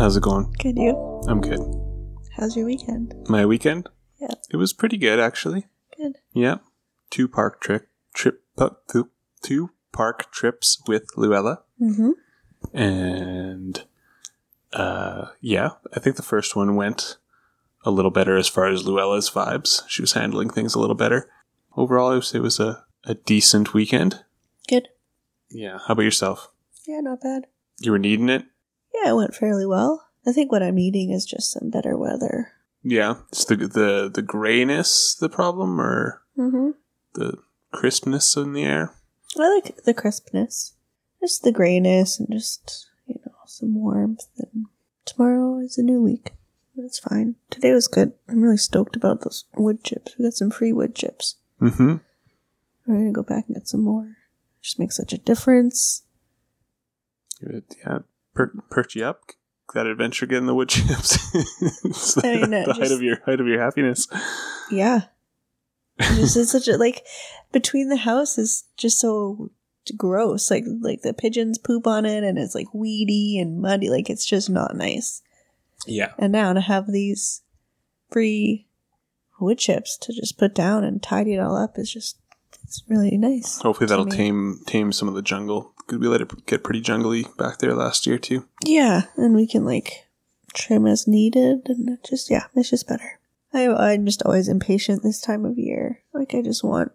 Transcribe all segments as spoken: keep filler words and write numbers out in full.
How's it going? Good, you? I'm good. How's your weekend? My weekend? Yeah. It was pretty good, actually. Good. Yeah. Two park trip, trip, uh, two, two park trips with Luella. Mm-hmm. And, uh, yeah, I think the first one went a little better as far as Luella's vibes. She was handling things a little better. Overall, I would say it was a, a decent weekend. Good. Yeah. How about yourself? Yeah, not bad. You were needing it? Yeah, it went fairly well. I think what I'm needing is just some better weather. Yeah. Is the, the, the grayness the problem, or Mm-hmm. the crispness in the air? I like the crispness. Just the grayness and just, you know, some warmth. And tomorrow is a new week. That's fine. Today was good. I'm really stoked about those wood chips. We got some free wood chips. Mm-hmm. We're going to go back and get some more. Just makes such a difference. It, yeah, per- perked you up. That adventure getting the wood chips. It's the, I mean, uh, the height just- of your height of your happiness. Yeah. This is such a, like, between the house is just so gross. Like, like the pigeons poop on it and it's like weedy and muddy. Like, it's just not nice. Yeah. And now to have these free wood chips to just put down and tidy it all up is just, it's really nice. Hopefully to that'll me. tame tame some of the jungle. Because we let it get pretty jungly back there last year too. Yeah, and we can like trim as needed and it just, yeah, it's just better. I, I'm just always impatient this time of year. Like, I just want,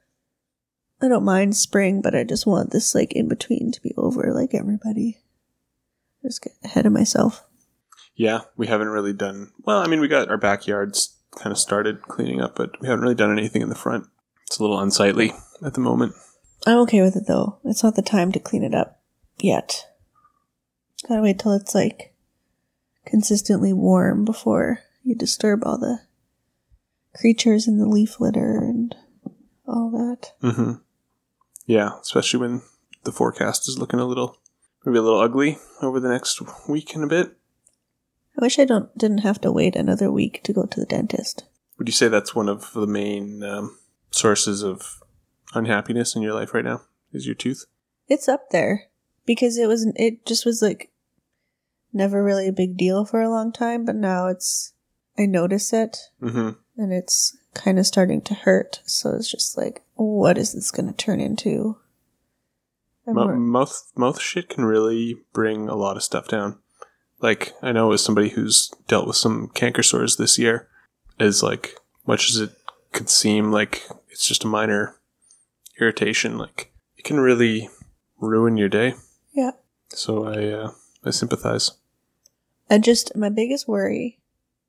I don't mind spring, but I just want this like in between to be over like everybody. Just get ahead of myself. Yeah, we haven't really done well. I mean, we got our backyards kind of started cleaning up, but we haven't really done anything in the front. It's a little unsightly at the moment. I'm okay with it though. It's not the time to clean it up yet. Gotta wait till it's like consistently warm before you disturb all the creatures in the leaf litter and all that. Mm-hmm. Yeah, especially when the forecast is looking a little, maybe a little ugly over the next week and a bit. I wish I don't didn't have to wait another week to go to the dentist. Would you say that's one of the main um, sources of unhappiness in your life right now? Is your tooth? It's up there because it was it just was like never really a big deal for a long time, but now it's I notice it Mm-hmm. and it's kind of starting to hurt. So it's just like, what is this going to turn into? I'm Mo- wor- mouth mouth shit can really bring a lot of stuff down. Like, I know as somebody who's dealt with some canker sores this year, as like much as it could seem like it's just a minor irritation, like it can really ruin your day. yeah. So I uh, I sympathize. And just my biggest worry,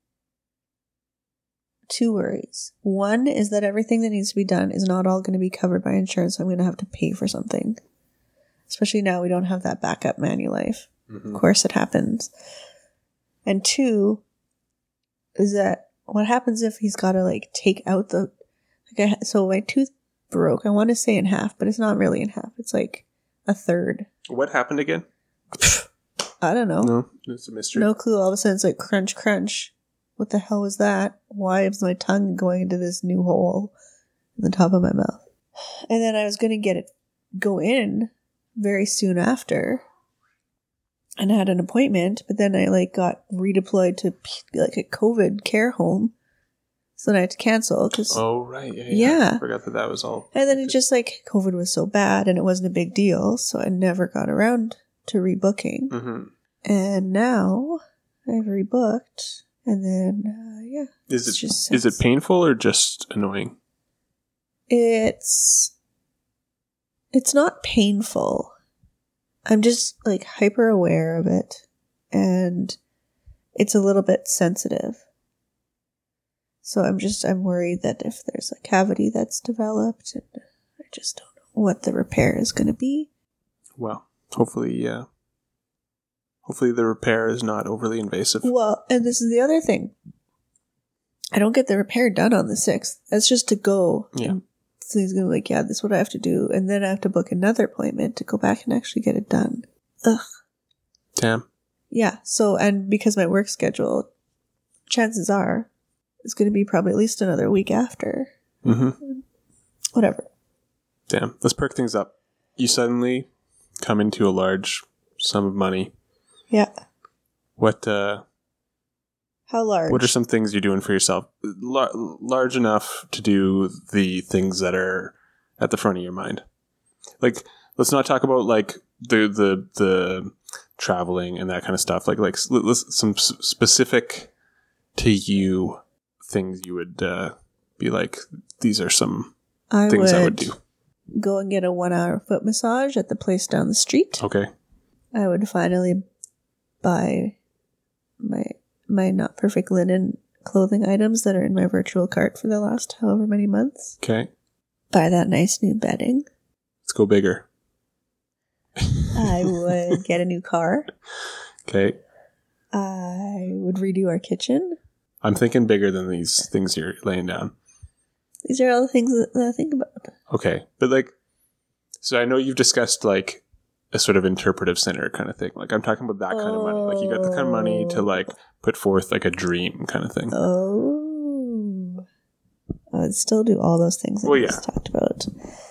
two worries. One is that everything that needs to be done is not all going to be covered by insurance. So I'm going to have to pay for something. Especially now we don't have that backup Manulife. Mm-hmm. Of course it happens. And two is that what happens if he's got to like take out the, like I, so my tooth broke. I want to say in half, but it's not really in half. It's like a third. What happened again? I don't know. No, it's a mystery. No clue. All of a sudden it's like crunch, crunch. What the hell was that? Why is my tongue going into this new hole in the top of my mouth? And then I was going to get it go in very soon after. And I had an appointment, but then I like got redeployed to like a COVID care home. So then I had to cancel because, Oh, right. Yeah, Yeah. I forgot that that was all. and then it just like COVID was so bad and it wasn't a big deal. So I never got around to rebooking. Mm-hmm. And now I've rebooked. And then, uh, yeah. Is It's it just is it sense. painful or just annoying? It's, it's not painful. I'm just like hyper aware of it. And it's a little bit sensitive. So I'm just, I'm worried that if there's a cavity that's developed, and I just don't know what the repair is going to be. Well, hopefully, uh, hopefully the repair is not overly invasive. Well, and this is the other thing. I don't get the repair done on the sixth. That's just to go. Yeah. And so he's going to be like, yeah, this is what I have to do. And then I have to book another appointment to go back and actually get it done. Ugh. Damn. Yeah. So, and because my work schedule, chances are, it's going to be probably at least another week after. Mm-hmm. Whatever. Damn. Let's perk things up. You suddenly come into a large sum of money. Yeah. What uh, How large? what are some things you're doing for yourself? Lar- large enough to do the things that are at the front of your mind. Like, let's not talk about like the the the traveling and that kind of stuff. Like like let's, some s- specific to you things you would uh, be like. These are some I things would I would do. Go and get a one-hour foot massage at the place down the street. Okay. I would finally buy my my not perfect linen clothing items that are in my virtual cart for the last however many months. Okay. Buy that nice new bedding. Let's go bigger. I would get a new car. Okay. I would redo our kitchen. I'm thinking bigger than these things you're laying down. These are all the things that, that I think about. Okay. But like, so I know you've discussed like a sort of interpretive center kind of thing. Like I'm talking about that kind of money. Like you got the kind of money to like put forth like a dream kind of thing. Oh. I would still do all those things that Well, we yeah. just talked about.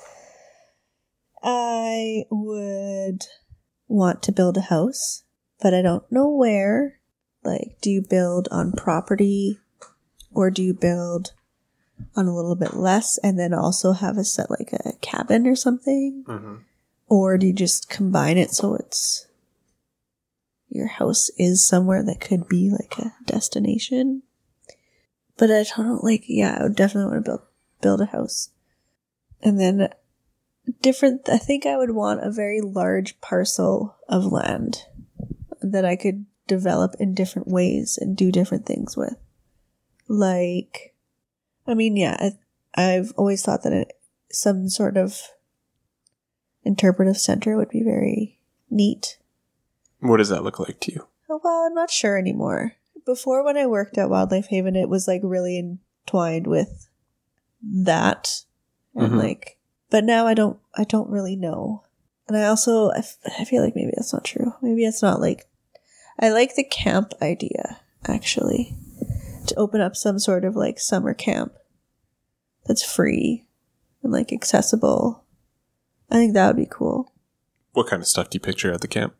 I would want to build a house, but I don't know where. Like, do you build on property or do you build on a little bit less and then also have a set like a cabin or something? Mm-hmm. Or do you just combine it so it's your house is somewhere that could be like a destination? But I don't know, like, yeah, I would definitely want to build build a house. And then different, I think I would want a very large parcel of land that I could develop in different ways and do different things with. Like, I mean, yeah, I, I've always thought that it, some sort of interpretive center would be very neat. What does that look like to you? Oh, well, I'm not sure anymore. Before, when I worked at Wildlife Haven, it was like really entwined with that, and Mhm. like, but now I don't, I don't really know. And I also, I, f- I feel like maybe that's not true. Maybe it's not like, I like the camp idea actually, to open up some sort of like summer camp that's free and like accessible. I think that would be cool. What kind of stuff do you picture at the camp?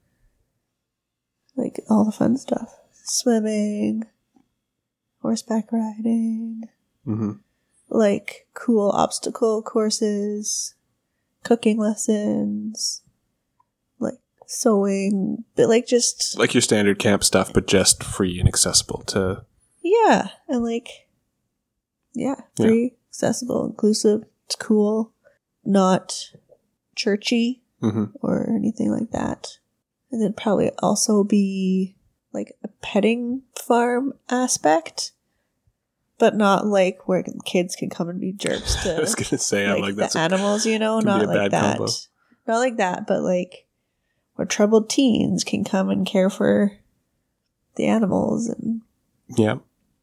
Like all the fun stuff. Swimming, horseback riding, Mm-hmm. like cool obstacle courses, cooking lessons, like sewing, but like just, Like your standard camp stuff, but just free and accessible to... yeah, and like, yeah, Yeah. free, accessible, inclusive, it's cool, not churchy Mm-hmm. or anything like that. And then probably also be like a petting farm aspect, but not like where kids can come and be jerks to I was gonna say, I'm like, like the that's a- animals, you know, can be not a like bad that. combo. Not like that, but like where troubled teens can come and care for the animals. And yeah.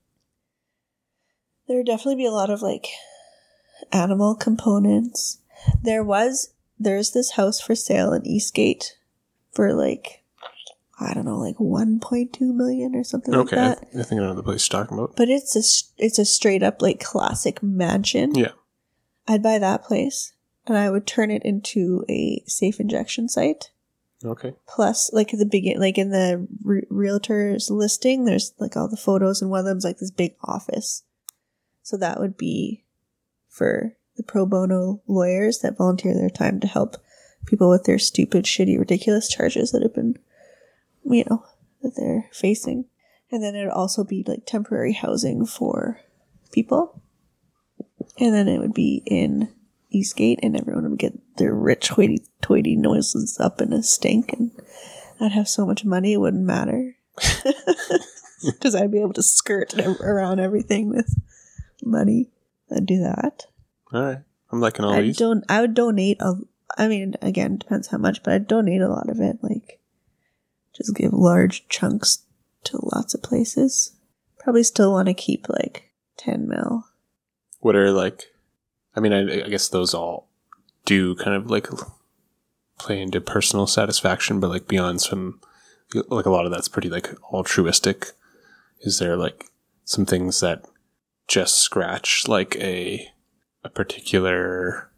there would definitely be a lot of like animal components. There was, there's this house for sale in Eastgate for like, I don't know, like one point two million or something Okay, I, like th- that. I think I know the place you're talking about. But it's a, s- it's a straight up like classic mansion. Yeah. I'd buy that place and I would turn it into a safe injection site. Okay. Plus, like at the begin, like in the re- realtor's listing, there's like all the photos, and one of them's like this big office. So that would be for the pro bono lawyers that volunteer their time to help people with their stupid, shitty, ridiculous charges that have been, you know, that they're facing. And then it would also be like temporary housing for people. And then it would be in Eastgate, and everyone would get their rich hoity-toity noises up in a stink, and I'd have so much money it wouldn't matter. Because I'd be able to skirt ev- around everything with money. I'd do that. All right. I'm liking all I'd these. don- I would donate, a, I mean, again, depends how much, but I'd donate a lot of it. Like, just give large chunks to lots of places. Probably still want to keep like ten mil. What are like, I mean, I, I guess those all do kind of like play into personal satisfaction, but like beyond some, like a lot of that's pretty like altruistic. Is there like some things that just scratch like a, a particular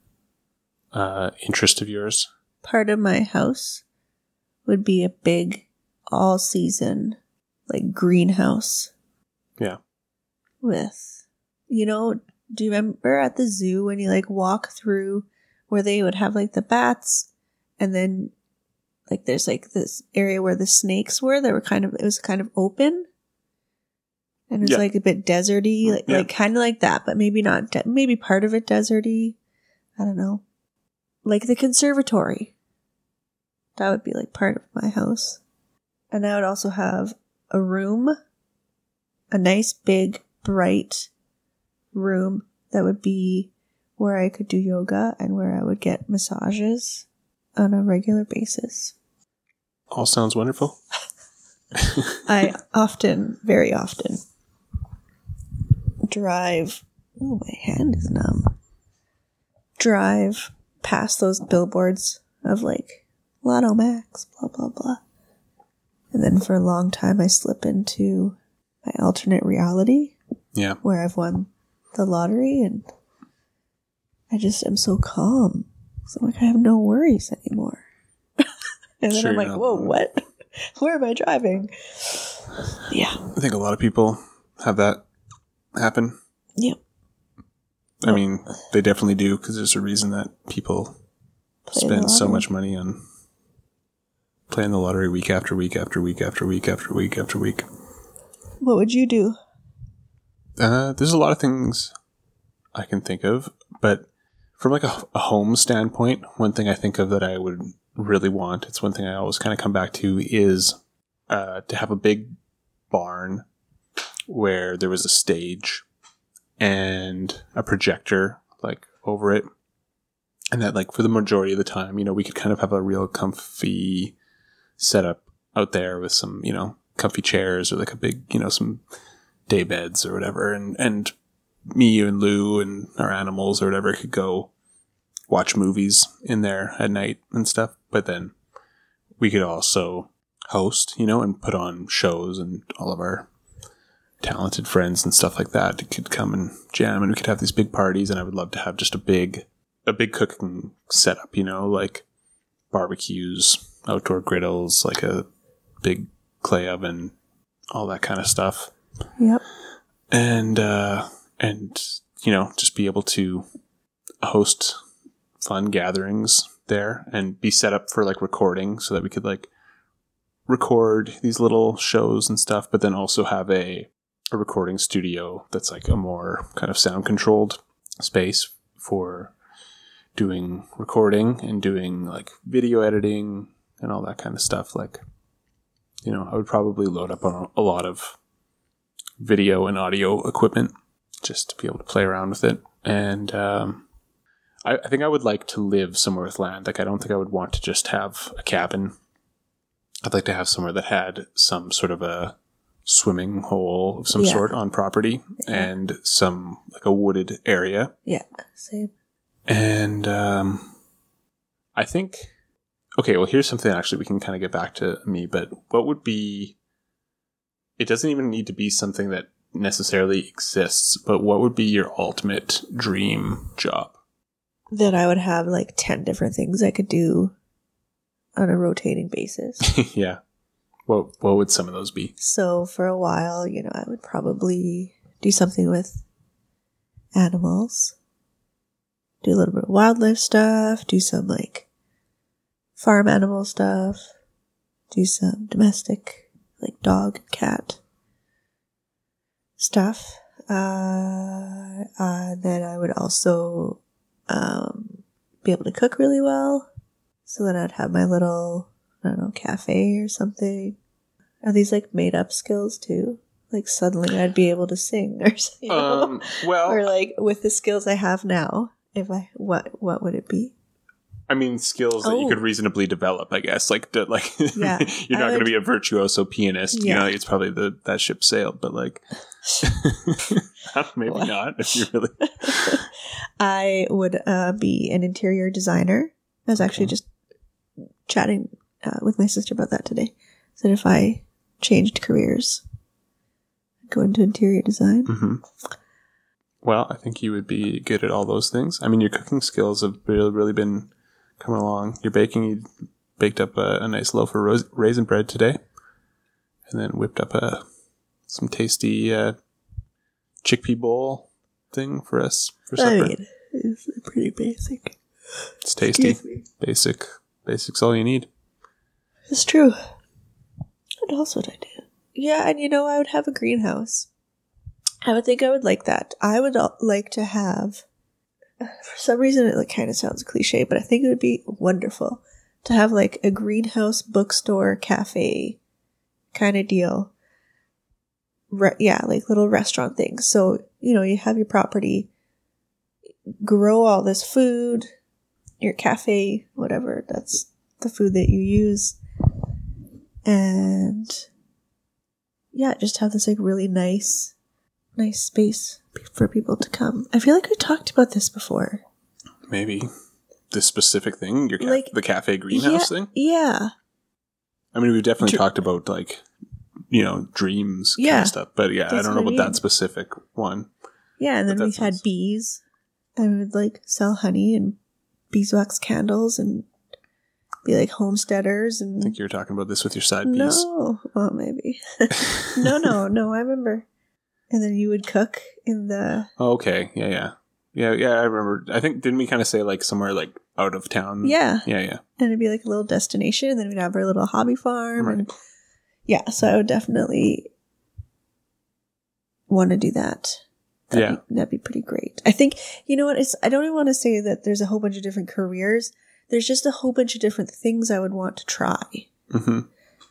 uh, interest of yours? Part of my house would be a big all season like greenhouse. Yeah. With, you know, do you remember at the zoo when you like walk through where they would have like the bats and then like there's like this area where the snakes were that were kind of, it was kind of open and it was Yeah. like a bit deserty, like, Yeah. like kind of like that, but maybe not, de- maybe part of it deserty. I don't know. Like the conservatory. That would be like part of my house. And I would also have a room, a nice big bright room that would be where I could do yoga and where I would get massages on a regular basis. All sounds wonderful. I often, very often, drive. Oh, my hand is numb. Drive past those billboards of like Lotto Max, blah, blah, blah. And then for a long time, I slip into my alternate reality. Yeah. Where I've won the lottery and I just am so calm. So I'm like, I have no worries anymore. And then Sure, I'm like, yeah. whoa, what? Where am I driving? Yeah. I think a lot of people have that happen. Yep. I mean, they definitely do because there's a reason that people Play the spend so lottery. much money on playing the lottery week after week after week after week after week after week. What would you do? Uh, there's a lot of things I can think of, but from like a, a home standpoint, one thing I think of that I would really want, it's one thing I always kind of come back to, is uh, to have a big barn where there was a stage and a projector like over it. And that like for the majority of the time, you know, we could kind of have a real comfy setup out there with some, you know, comfy chairs or like a big, you know, some day beds or whatever. And, and me, you and Lou and our animals or whatever could go watch movies in there at night and stuff. But then we could also host, you know, and put on shows, and all of our talented friends and stuff like that could come and jam, and we could have these big parties. And I would love to have just a big, a big cooking setup, you know, like barbecues, outdoor griddles, like a big clay oven, all that kind of stuff. Yep. And, uh, and, you know, just be able to host fun gatherings there and be set up for like recording so that we could like record these little shows and stuff, but then also have a, a recording studio that's like a more kind of sound controlled space for doing recording and doing like video editing and all that kind of stuff. Like, you know, I would probably load up on a lot of video and audio equipment just to be able to play around with it. And um, I, I think I would like to live somewhere with land. Like, I don't think I would want to just have a cabin. I'd like to have somewhere that had some sort of a swimming hole of some Yeah. sort on property, Yeah. and some like a wooded area. Yeah. Same. And um, I think, okay, well, here's something actually we can kind of get back to me, but what would be, it doesn't even need to be something that necessarily exists, but what would be your ultimate dream job? That I would have like ten different things I could do on a rotating basis. Yeah. What, what would some of those be? So for a while, you know, I would probably do something with animals, do a little bit of wildlife stuff, do some like farm animal stuff, do some domestic, like dog, cat stuff. Uh, uh, then I would also um, be able to cook really well. So then I'd have my little, I don't know, cafe or something. Are these like made up skills too? Like suddenly I'd be able to sing or something. Um, well, Or like with the skills I have now, if I, what, what would it be? I mean, skills that you Oh. could reasonably develop, I guess. Like, to, like Yeah, you're I not going to would- be a virtuoso pianist. You Yeah. know, it's probably the that ship sailed, but like, maybe What? not if you really. I would uh, be an interior designer. I was actually Okay. just chatting uh, with my sister about that today. Said if I changed careers, I'd go into interior design. hmm Well, I think you would be good at all those things. I mean, your cooking skills have really, really been coming along. Your baking, you baked up a, a nice loaf of ros- raisin bread today. and then whipped up a some tasty uh, chickpea bowl thing for us for supper. I mean, it's pretty basic. It's tasty. Basic. Basic's all you need. It's true. What else would I do? Yeah, and you know, I would have a greenhouse. I would think I would like that. I would like to have, for some reason it like kind of sounds cliche, but I think it would be wonderful to have like a greenhouse bookstore cafe kind of deal. Re- yeah, like little restaurant things. So, you know, you have your property, grow all this food, your cafe, whatever, that's the food that you use. And yeah, just have this like really nice, nice space for people to come. I feel like we talked about this before. Maybe this specific thing, your ca- Like, the cafe greenhouse yeah, thing. Yeah. I mean, we've definitely Dr- talked about like, you know, dreams kind Yeah, of stuff, but yeah, I that's don't know what I about mean. that specific one. Yeah, and But then we that had sounds- bees. And we would like sell honey and beeswax candles and be like homesteaders I and think you were talking about this with your side piece. no, well maybe no, no, no. I remember. And then you would cook in the Oh, okay. Yeah, yeah. Yeah, yeah, I remember. I think, didn't we kind of say like somewhere like out of town? yeah, Yeah, yeah. and it'd be like a little destination. And then we'd have our little hobby farm, Right. and yeah. So I would definitely want to do that. That'd Yeah. be, that'd be pretty great. I think you know what? It's I don't even want to say that there's a whole bunch of different careers. There's just a whole bunch of different things I would want to try. Mm-hmm.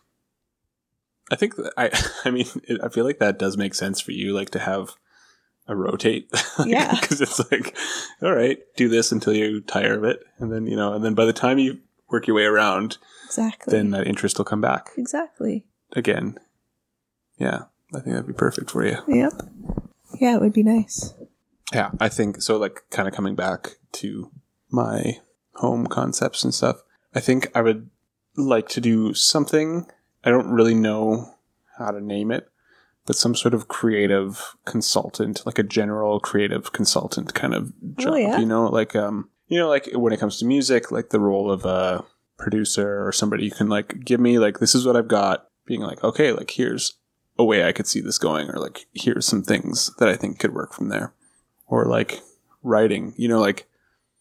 I think that I, I mean, it, I feel like that does make sense for you, like to have a rotate. Yeah. Because it's like, all right, do this until you tire of it. And then, you know, and then by the time you work your way around, Exactly. then that interest will come back Exactly. again. Yeah. I think that'd be perfect for you. Yep. Yeah, it would be nice. Yeah. I think so, like kind of coming back to my home concepts and stuff. I think I would like to do something. I don't really know how to name it, but some sort of creative consultant, like a general creative consultant kind of job, Oh, yeah? you know, like, um, you know, like when it comes to music, like the role of a producer or somebody you can like give me, like, this is what I've got, being like, okay, like here's a way I could see this going, or like, here's some things that I think could work from there. Or like writing, you know, like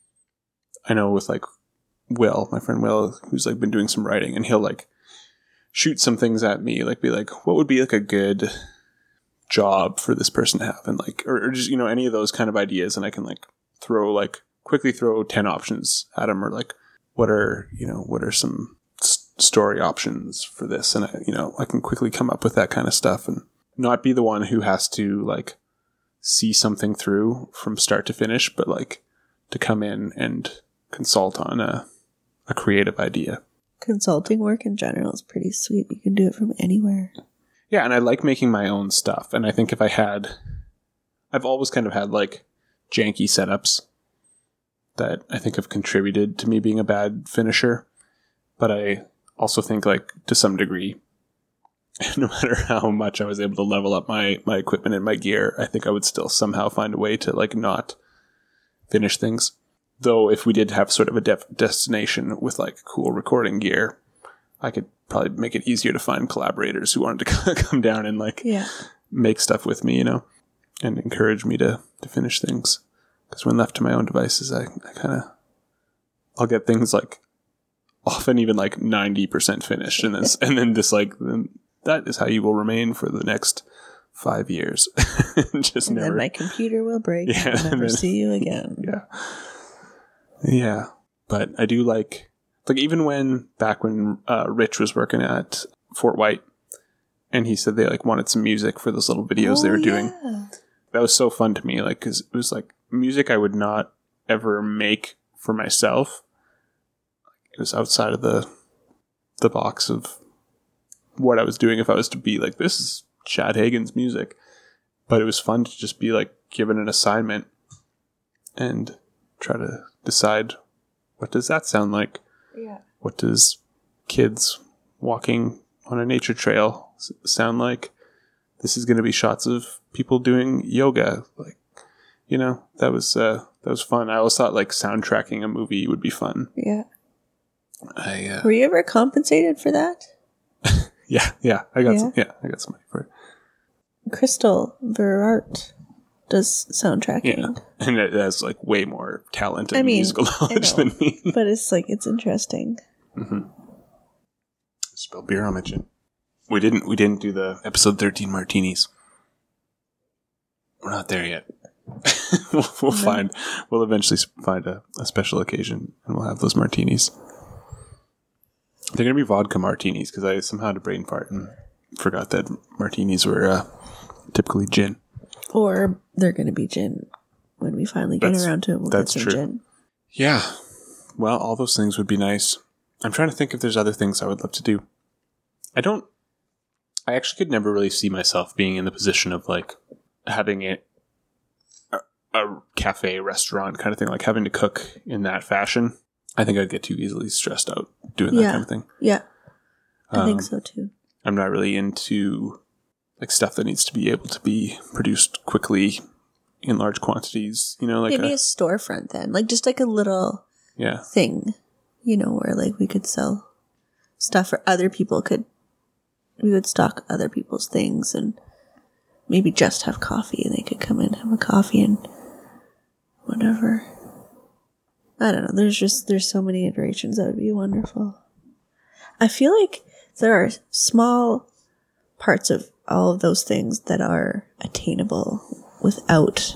I know with like Will, my friend Will, who's like been doing some writing, and he'll like shoot some things at me, like be like, what would be like a good job for this person to have? And like, or, or just, you know, any of those kind of ideas. And I can like throw like quickly throw ten options at him, or like, what are, you know, what are some s- story options for this? And I, you know, I can quickly come up with that kind of stuff and not be the one who has to like see something through from start to finish, but like to come in and consult on a, a creative idea. Consulting work in general is pretty sweet. You can do it from anywhere. Yeah, and I like making my own stuff. And I think if I had, I've always kind of had like janky setups that I think have contributed to me being a bad finisher. But I also think like to some degree, no matter how much I was able to level up my, my equipment and my gear, I think I would still somehow find a way to like not finish things. Though if we did have sort of a def- destination with like cool recording gear, I could probably make it easier to find collaborators who wanted to come down and like Yeah. make stuff with me, you know, and encourage me to, to finish things. Because when left to my own devices, I, I kind of, I'll get things like often even like ninety percent finished. And then, and then just like, then that is how you will remain for the next five years. Just And never. then my computer will break. Yeah, And I'll and never then- see you again. Yeah. Yeah. But I do like, like even when, back when uh, Rich was working at Fort White, and he said they like wanted some music for those little videos they Oh, were doing. yeah. That was so fun to me. Like, cause it was like music I would not ever make for myself. It was outside of the, the box of what I was doing if I was to be like, this is Chad Hagen's music. But it was fun to just be like given an assignment and try to decide, what does that sound like? Yeah. What does kids walking on a nature trail s- sound like? This is going to be shots of people doing yoga. Like, you know, that was, uh, that was fun. I always thought like soundtracking a movie would be fun. Yeah. I, uh, Were you ever compensated for that? Yeah, yeah. I got Yeah? some. Yeah, I got some money for it. Crystal Verart does soundtracking. Yeah, and it has like way more talent and I mean, musical I knowledge know, than me. but it's like it's interesting. Mm-hmm. Spill beer on my chin. We didn't. We didn't do the episode thirteen martinis. We're not there yet. we'll we'll No. find. We'll eventually find a, a special occasion, and we'll have those martinis. They're gonna be vodka martinis because I somehow had a brain fart and forgot that martinis were uh, typically gin. Or they're going to be gin when we finally get That's- around to it. We'll that's get some true. gin. Yeah. Well, all those things would be nice. I'm trying to think if there's other things I would love to do. I don't. I actually could never really see myself being in the position of like having it a, a cafe restaurant kind of thing, like having to cook in that fashion. I think I'd get too easily stressed out doing that Yeah. kind of thing. Yeah, I think Um, so too. I'm not really into like stuff that needs to be able to be produced quickly in large quantities. You know, like Maybe a, a storefront then, like just like a little yeah, thing, you know, where like we could sell stuff or other people could, we would stock other people's things and maybe just have coffee and they could come in and have a coffee and whatever. I don't know. There's just, there's so many iterations that would be wonderful. I feel like there are small parts of all of those things that are attainable without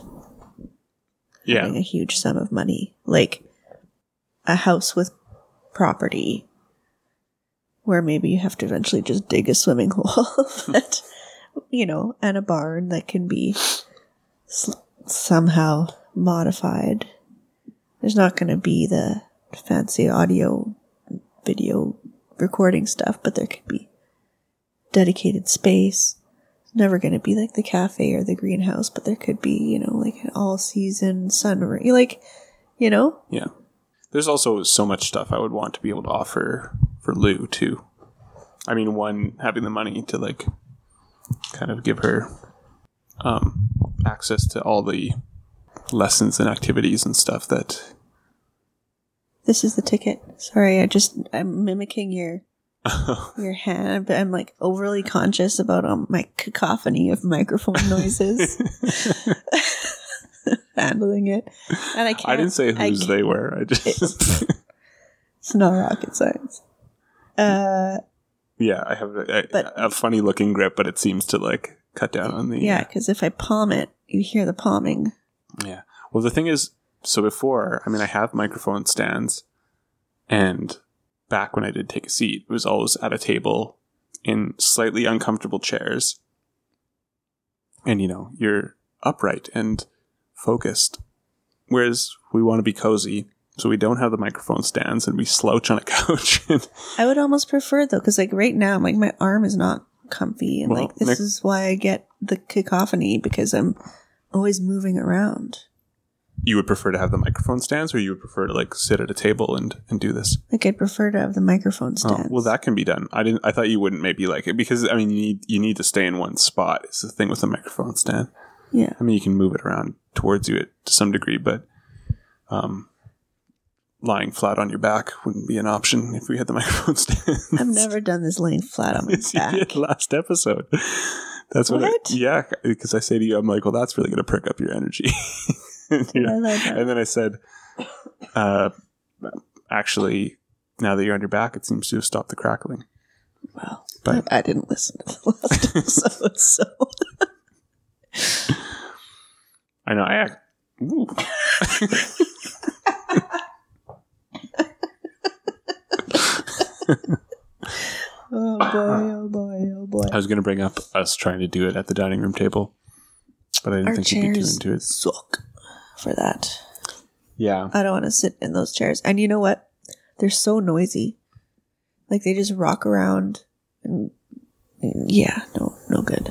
yeah, having a huge sum of money. Like a house with property where maybe you have to eventually just dig a swimming hole that, you know, and a barn that can be s- somehow modified. There's not going to be the fancy audio, video recording stuff, but there could be dedicated space. It's never going to be like the cafe or the greenhouse, but there could be, you know, like an all season sun, like, you know, yeah. There's also so much stuff I would want to be able to offer for Lou too. I mean, one, having the money to like kind of give her um, access to all the lessons and activities and stuff that this is the ticket. Sorry, I just, I'm mimicking your your hand, but I'm like overly conscious about um, my cacophony of microphone noises. Handling it. And I can't. I didn't say I whose can't- they were. I just It's not rocket science. Uh, yeah, I have a, But- a, a funny looking grip, but it seems to like cut down on the yeah, because if I palm it, you hear the palming. Yeah. Well, the thing is, so before, I mean, I have microphone stands, and back when I did take a seat, it was always at a table in slightly uncomfortable chairs. And, you know, you're upright and focused. Whereas we want to be cozy, so we don't have the microphone stands and we slouch on a couch. And I would almost prefer though, because like right now, like my arm is not comfy, and Well, like this Nick- is why I get the cacophony, because I'm always moving around. you would prefer to have the microphone stands, or you would prefer to like sit at a table and, and do this? Like I'd prefer to have the microphone Oh, stands. well, that can be done. I didn't. I thought you wouldn't maybe like it because I mean you need you need to stay in one spot. It's the thing with the microphone stand. Yeah. I mean you can move it around towards you to some degree, but um, lying flat on your back wouldn't be an option if we had the microphone stand. I've never done this laying flat on my Yes, you back. did last episode. That's what. What? I, yeah, because I say to you, I'm like, well, that's really going to prick up your energy. and, you're- I like that. and then I said, uh, actually, now that you're on your back, it seems to have stopped the crackling. Well, But- I, I didn't listen to the last episode, so I know. I act. Ooh. oh boy, oh boy, oh boy. I was going to bring up us trying to do it at the dining room table, but I didn't Our think you'd be too chairs into it. suck for that. Yeah. I don't want to sit in those chairs. And you know what? They're so noisy. Like they just rock around. And yeah, no, no good.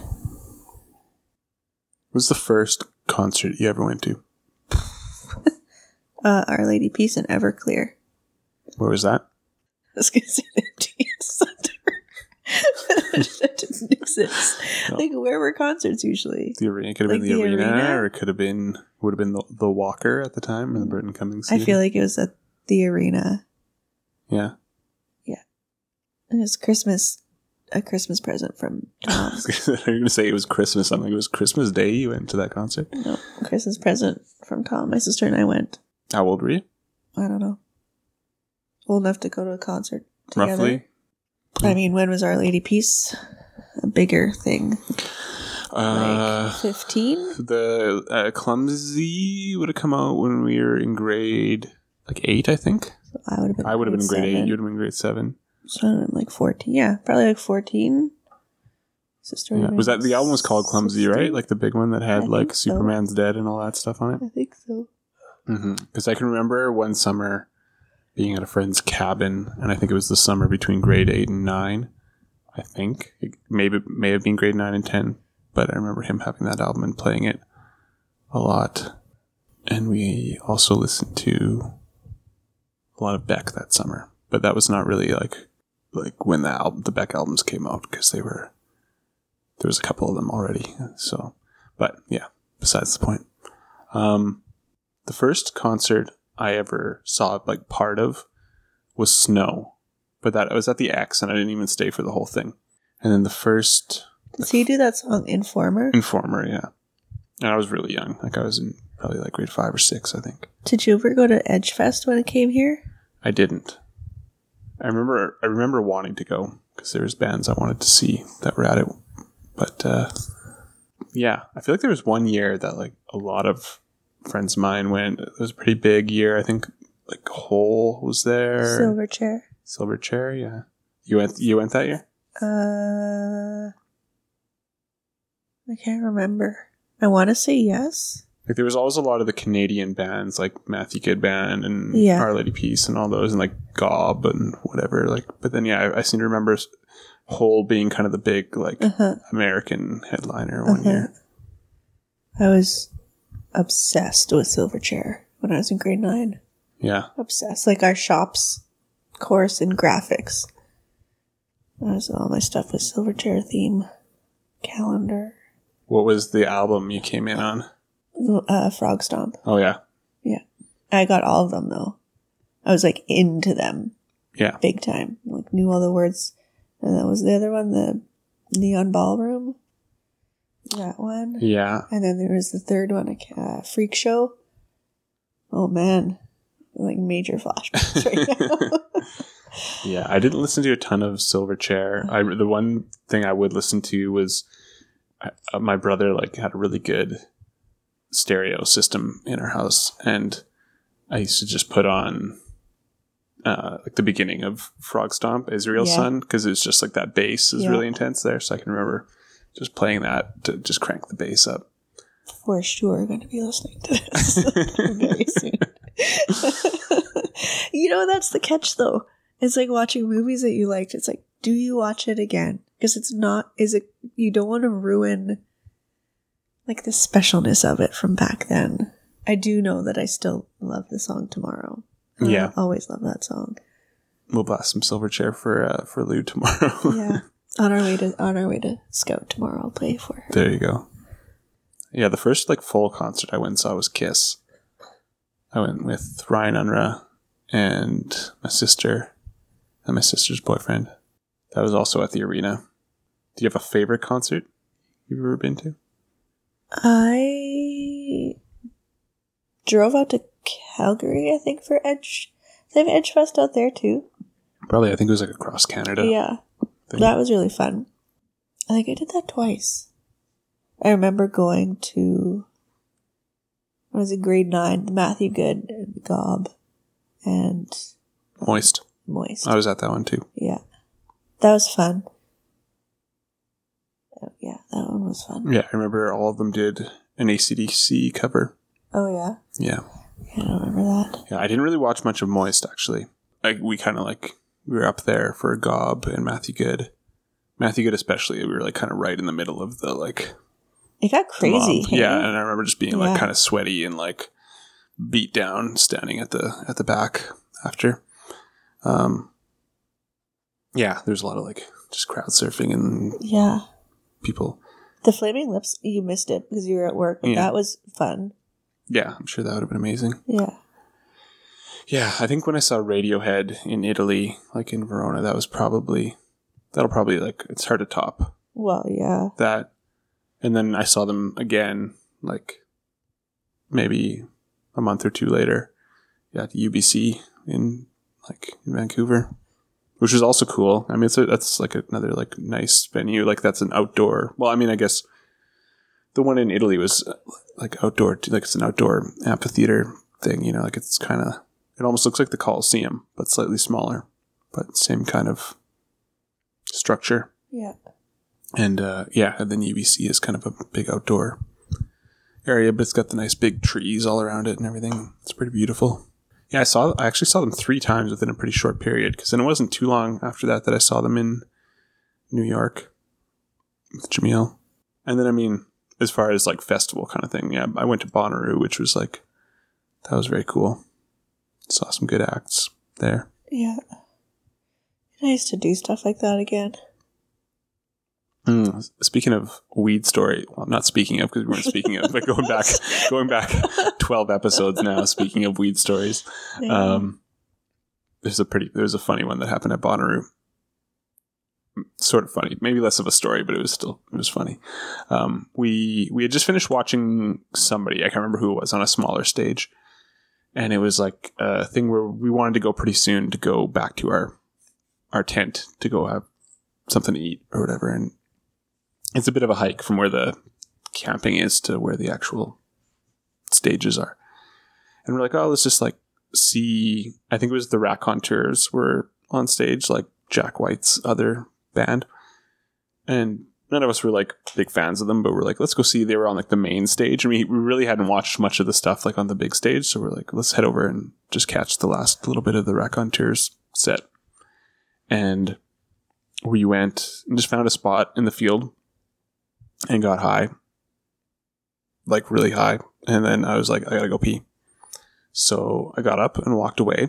What was the first concert you ever went to? Uh, Our Lady Peace in Everclear. Where was that? I was going to say the M T S Center. That didn't exist. No. Like, where were concerts usually? The arena. It could have Like been the, the arena, arena? or it could have been would have been the, the Walker at the time, or the Burton Cummings. I Theater. feel like it was at the arena. yeah. It was Christmas a Christmas present from Tom. You're going to say it was Christmas. I'm like, it was Christmas Day you went to that concert? No, Christmas present from Tom. My sister and I went. How old were you? I don't know. Old enough to go to a concert together. Roughly? I mean, when was Our Lady Peace a bigger thing? Uh, like fifteen? The uh, Clumsy would have come out when we were in grade like eight, I think. So I would have been. I would have been in grade seven. eight. You would have been in grade seven. So I'm like fourteen. Yeah, probably like fourteen. Sister. Yeah. Was that the album was called Clumsy, sixteen? right? Like the big one that had I like think so. Superman's Dead and all that stuff on it. I think so. Because mm-hmm. I can remember one summer being at a friend's cabin, and I think it was the summer between grade eight and nine. I think it maybe may have been grade nine and ten, but I remember him having that album and playing it a lot. And we also listened to a lot of Beck that summer, but that was not really like like when the album, the Beck albums came out, because they were there was a couple of them already. So, but yeah, besides the point. Um, the first concert I ever saw like part of was Snow, but that I was at the X and I didn't even stay for the whole thing. And then the first Does he do that song Informer? Informer, yeah. And I was really young, like I was in probably like grade five or six, I think. Did you ever go to Edgefest when it came here? I didn't. I remember I remember wanting to go because there was bands I wanted to see that were at it, but uh, yeah, I feel like there was one year that like a lot of friends of mine went. It was a pretty big year. I think like Hole was there. Silverchair. Silverchair, yeah. You went. You went that year? Uh, I can't remember. I want to say yes. Like there was always a lot of the Canadian bands, like Matthew Good Band and Yeah. Our Lady Peace and all those, and like Gob and whatever. Like, but then yeah, I, I seem to remember Hole being kind of the big like Uh-huh. American headliner one Uh-huh. year. I was obsessed with Silverchair when I was in grade nine. Yeah. Obsessed. Like our shop's course in graphics. That was all my stuff with Silverchair theme. Calendar. What was the album you came in on? Uh, Frog Stomp. Oh yeah, Yeah. I got all of them though. I was like into them. yeah. Big time. Like knew all the words. And that was the other one, the Neon Ballroom. That one. Yeah. And then there was the third one, a uh, Freak Show. Oh man. Like major flashbacks right now. Yeah, I didn't listen to a ton of Silverchair. I the one thing I would listen to was uh, my brother like had a really good stereo system in our house, and I used to just put on uh, like the beginning of Frog Stomp, Israel's Yeah. Son, because it's just like that bass is Yeah. really intense there. So I can remember just playing that to just crank the bass up. For sure going to be listening to this very soon. You know, that's the catch though. It's like watching movies that you liked. It's like, do you watch it again? Because it's not, is it, you don't want to ruin like the specialness of it from back then. I do know that I still love the song Tomorrow. Yeah. I always love that song. We'll blast some Silverchair for uh, for Lou tomorrow. Yeah. On our way to on our way to Scout tomorrow, I'll play for her. There you go. Yeah, the first like full concert I went and saw was Kiss. I went with Ryan Unruh and my sister and my sister's boyfriend. That was also at the arena. Do you have a favorite concert you've ever been to? I drove out to Calgary, I think, for Edge. They have Edge Fest out there too. Probably, I think it was like across Canada. Yeah. thing. That was really fun. I think I did that twice. I remember going to, when I was in grade nine, Matthew Good and Gob and Moist. Moist. I was at that one too. Yeah. That was fun. Oh, yeah, that one was fun. Yeah, I remember all of them did an A C D C cover. Oh, yeah? Yeah. Yeah, I don't remember that. Yeah, I didn't really watch much of Moist, actually. Like, we kind of like, we were up there for Gob and Matthew Good. Matthew Good especially, we were like kind of right in the middle of the like... It got crazy. mob. Hey? Yeah, and I remember just being like Yeah. kind of sweaty and like beat down, standing at the at the back after. Um, yeah, there's a lot of like just crowd surfing and Yeah. people. The Flaming Lips, you missed it because you were at work. But Yeah. That was fun. Yeah, I'm sure that would have been amazing. Yeah. Yeah, I think when I saw Radiohead in Italy, like in Verona, that was probably that'll probably, like, it's hard to top Well, yeah. that. And then I saw them again, like, maybe a month or two later, yeah, at the U B C in, like, in Vancouver, which is also cool. I mean, it's a, that's, like, another, like, nice venue. Like, that's an outdoor, well, I mean, I guess the one in Italy was, uh, like, outdoor, too. Like, it's an outdoor amphitheater thing, you know, like, it's kind of, it almost looks like the Coliseum, but slightly smaller, but same kind of structure. Yeah. And, uh, yeah, and then U B C is kind of a big outdoor area, but it's got the nice big trees all around it and everything. It's pretty beautiful. Yeah, I saw, I actually saw them three times within a pretty short period, because then it wasn't too long after that that I saw them in New York with Jamil. And then, I mean, as far as, like, festival kind of thing, yeah, I went to Bonnaroo, which was, like, that was very cool. Saw some good acts there. Yeah. Nice to do stuff like that again. Mm, speaking of Weed Story, well, not speaking of, because we weren't speaking of, but going back, going back twelve episodes now. Speaking of weed stories, Yeah. um, there's a pretty, there's a funny one that happened at Bonnaroo. Sort of funny, maybe less of a story, but it was still, it was funny. Um, we we had just finished watching somebody, I can't remember who it was, on a smaller stage, and it was like a thing where we wanted to go pretty soon to go back to our our tent to go have something to eat or whatever, and it's a bit of a hike from where the camping is to where the actual stages are. And we're like, oh, let's just, like, see, I think it was the Raconteurs were on stage, like Jack White's other band. And none of us were, like, big fans of them, but we're like, let's go see. They were on, like, the main stage. And we, we really hadn't watched much of the stuff, like, on the big stage. So we're like, let's head over and just catch the last little bit of the Raconteurs set. And we went and just found a spot in the field and got high, like really high. And then I was like, I gotta go pee. So I got up and walked away.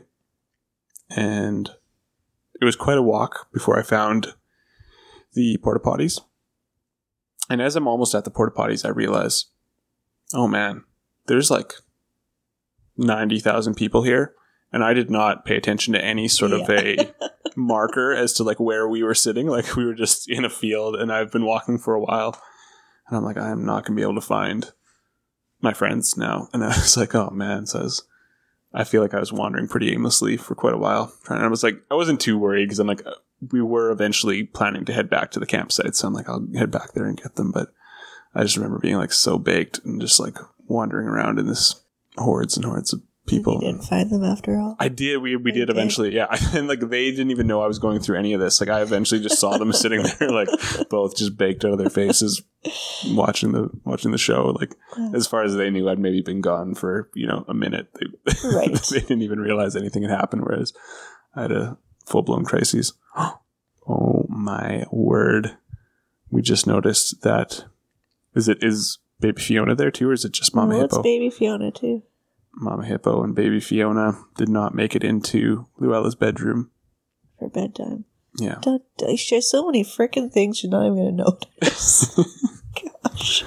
And it was quite a walk before I found the porta potties. And as I'm almost at the porta potties, I realize, oh man, there's like ninety thousand people here. And I did not pay attention to any sort of Yeah. a marker as to, like, where we were sitting. Like, we were just in a field, and I've been walking for a while. And I'm like, I am not going to be able to find my friends now. And I was like, oh man, says, I feel like I was wandering pretty aimlessly for quite a while. And I was like, I wasn't too worried, because I'm like, we were eventually planning to head back to the campsite. So I'm like, I'll head back there and get them. But I just remember being, like, so baked and just, like, wandering around in this hordes and hordes of people. You didn't find them after all? I did. We we You did did? eventually. Yeah. And, like, they didn't even know I was going through any of this. Like, I eventually just saw them sitting there, like, both just baked out of their faces, watching the watching the show. Like, Yeah. as far as they knew, I'd maybe been gone for, you know, a minute. They, Right. they didn't even realize anything had happened, whereas I had a full blown crisis. Oh my word! We just noticed that. Is it is Baby Fiona there too, or is it just Mama well, Hippo? it's Baby Fiona too. Mama Hippo and Baby Fiona did not make it into Luella's bedroom. For bedtime. Yeah. Don't, there's so many freaking things you're not even going to notice. Gosh.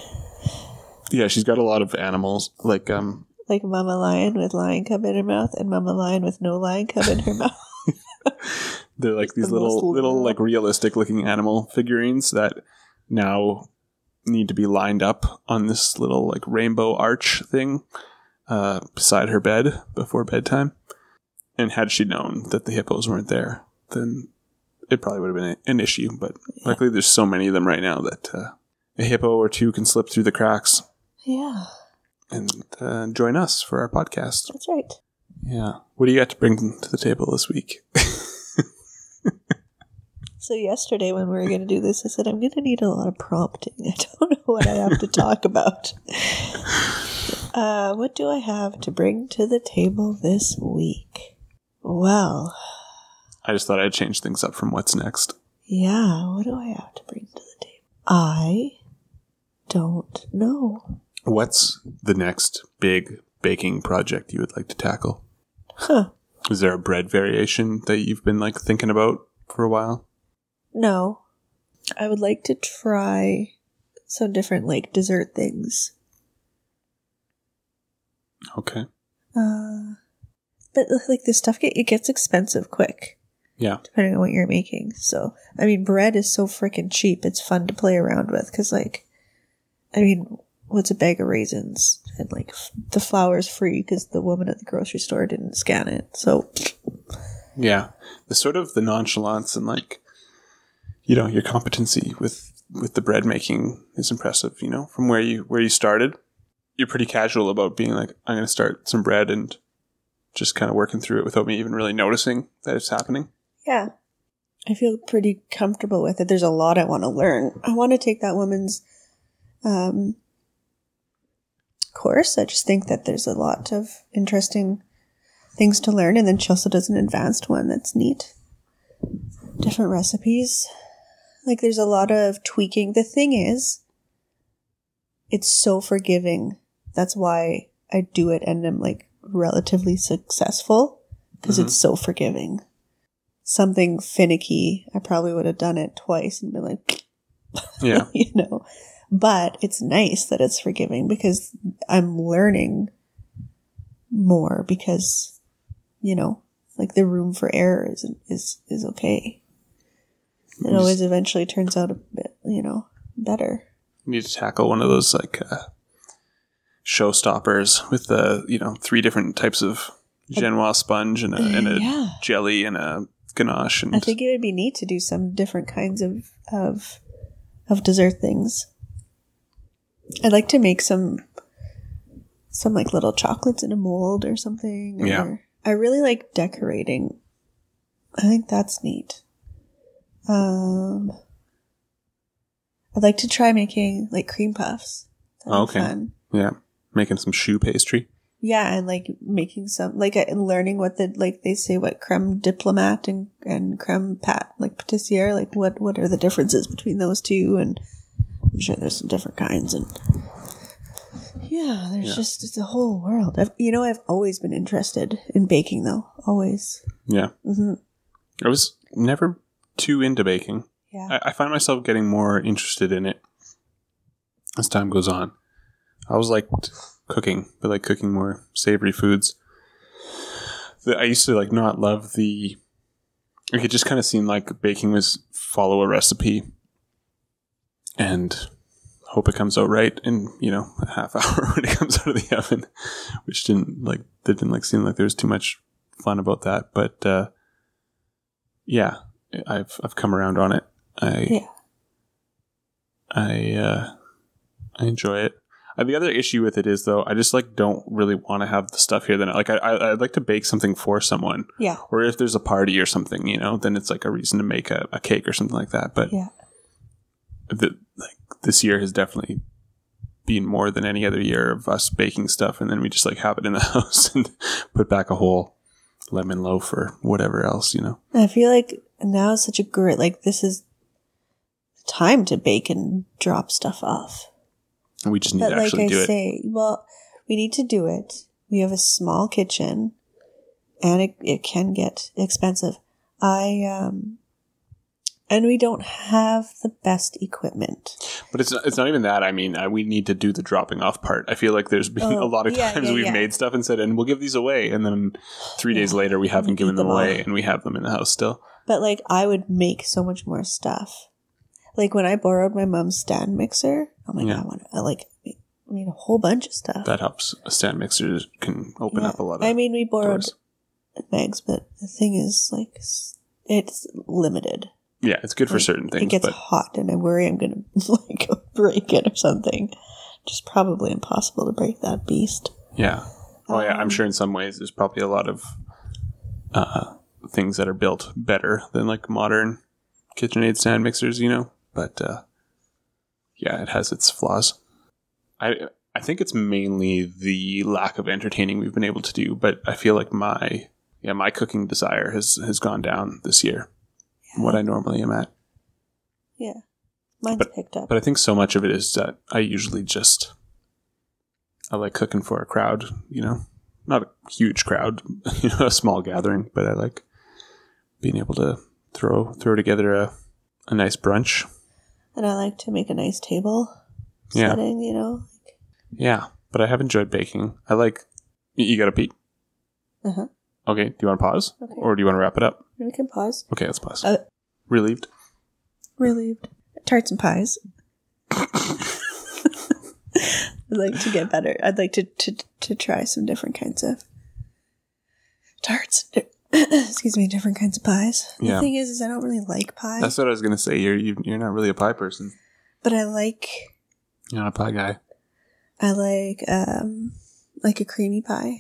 Yeah, she's got a lot of animals. Like, um, Like Mama Lion with lion cub in her mouth and Mama Lion with no lion cub in her mouth. they're like these The little, most little, literal. like, realistic looking animal figurines that now need to be lined up on this little, like, rainbow arch thing uh, beside her bed before bedtime. And had she known that the hippos weren't there, then it probably would have been a- an issue. But Yeah. luckily, there's so many of them right now that uh, a hippo or two can slip through the cracks Yeah, and uh, join us for our podcast. that's right. Yeah. What do you got to bring to the table this week? So yesterday when we were going to do this, I said, I'm going to need a lot of prompting. I don't know what I have to talk about. Uh, what do I have to bring to the table this week? Well, I just thought I'd change things up from what's next. yeah, what do I have to bring to the table? I don't know. What's the next big baking project you would like to tackle? Huh. Is there a bread variation that you've been, like, thinking about for a while? No. I would like to try some different, like, dessert things. Okay. Uh, but, like, this stuff, get, it gets expensive quick. Yeah. Depending on what you're making. So, I mean, bread is so freaking cheap. It's fun to play around with because, like, I mean, what's a bag of raisins? And, like, f- the flour's free because the woman at the grocery store didn't scan it. So, Yeah. The sort of the nonchalance and, like, you know, your competency with, with the bread making is impressive, you know, from where you, where you started. You're pretty casual about being like, I'm going to start some bread and just kind of working through it without me even really noticing that it's happening. yeah. I feel pretty comfortable with it. There's a lot I want to learn. I want to take that woman's um, course. I just think that there's a lot of interesting things to learn. And then she also does an advanced one that's neat. Different recipes. Like, there's a lot of tweaking. The thing is, it's so forgiving. That's why I do it and I'm, like, relatively successful. Because Mm-hmm. it's so forgiving. Something finicky, I probably would have done it twice and been like, Yeah. you know. But it's nice that it's forgiving because I'm learning more because, you know, like the room for error is is, is okay. It always eventually turns out a bit, you know, better. You need to tackle one of those, like, uh, showstoppers with the, you know, three different types of Genoise sponge and a, and a Yeah. jelly and a ganache. And I think it would be neat to do some different kinds of of of dessert things. I'd like to make some some like little chocolates in a mold or something. Or Yeah. I really like decorating. I think that's neat. Um, I'd like to try making like cream puffs. That'd be Okay. fun. yeah, making some choux pastry. Yeah, and like making some like uh, and learning what the like they say what creme diplomat and and creme pat like patissiere, like what what are the differences between those two? And I'm sure there's some different kinds. And yeah, there's Yeah. just it's a whole world. I've, you know, I've always been interested in baking though, always. Yeah. Hmm. I was never too into baking. Yeah, I, I find myself getting more interested in it as time goes on. I always liked cooking, but like cooking more savory foods. The, I used to like not love the. Like it just kind of seemed like baking was follow a recipe, and hope it comes out right in you know a half hour when it comes out of the oven, which didn't like that didn't like seem like there was too much fun about that. But uh, yeah, I've I've come around on it. I yeah, I uh, I enjoy it. Uh, the other issue with it is though, I just like don't really want to have the stuff here. Then like I I I'd like to bake something for someone, yeah, or if there's a party or something, you know, then it's like a reason to make a, a cake or something like that. But yeah. the, like this year has definitely been more than any other year of us baking stuff, and then we just like have it in the house and put back a whole lemon loaf or whatever else, you know. I feel like now is such a great like this is time to bake and drop stuff off. And we just need But to like actually I do it. say, well, we need to do it. We have a small kitchen, and it it can get expensive. I um, and we don't have the best equipment. But it's not, it's not even that. I mean, uh, we need to do the dropping off part. I feel like there's been Oh, a lot of yeah, times yeah, we've yeah. made stuff and said, and we'll give these away, and then three days Yeah. later we haven't We given eat them them all. away, and we have them in the house still. But like, I would make so much more stuff. Like when I borrowed my mom's stand mixer, oh my Yeah. god, I want to like I made a whole bunch of stuff. That helps. A stand mixer can open Yeah. up a lot of I mean, we borrowed doors. Megs, but the thing is, like, s- it's limited. Yeah, it's good for Like, certain It things, gets but hot, and I worry I'm gonna like break it or something. Just probably impossible to break that beast. yeah. Oh yeah, I'm Um, sure in some ways there's probably a lot of uh, things that are built better than like modern KitchenAid stand mixers, you know. But uh, yeah, it has its flaws. I I think it's mainly the lack of entertaining we've been able to do, but I feel like my yeah my cooking desire has has gone down this year from what I normally am at. Yeah, mine's But- picked up. But I think so much of it is that I usually just I like cooking for a crowd, you know, not a huge crowd, you know, a small gathering, but I like being able to throw throw together a a nice brunch. And I like to make a nice table Yeah. setting. You know. Yeah, but I have enjoyed baking. I like you got a peek. Uh-huh. Okay, do you want to pause? Okay. Or do you want to wrap it up? We can pause. Okay, let's pause. Uh, Relieved? Relieved. Tarts and pies. I'd like to get better. I'd like to, to, to try some different kinds of tarts. Excuse me, different kinds of pies. Yeah. The thing is, is I don't really like pie. That's what I was going to say. You're, you, you're not really a pie person. But I like... You're not a pie guy. I like, um, like a creamy pie.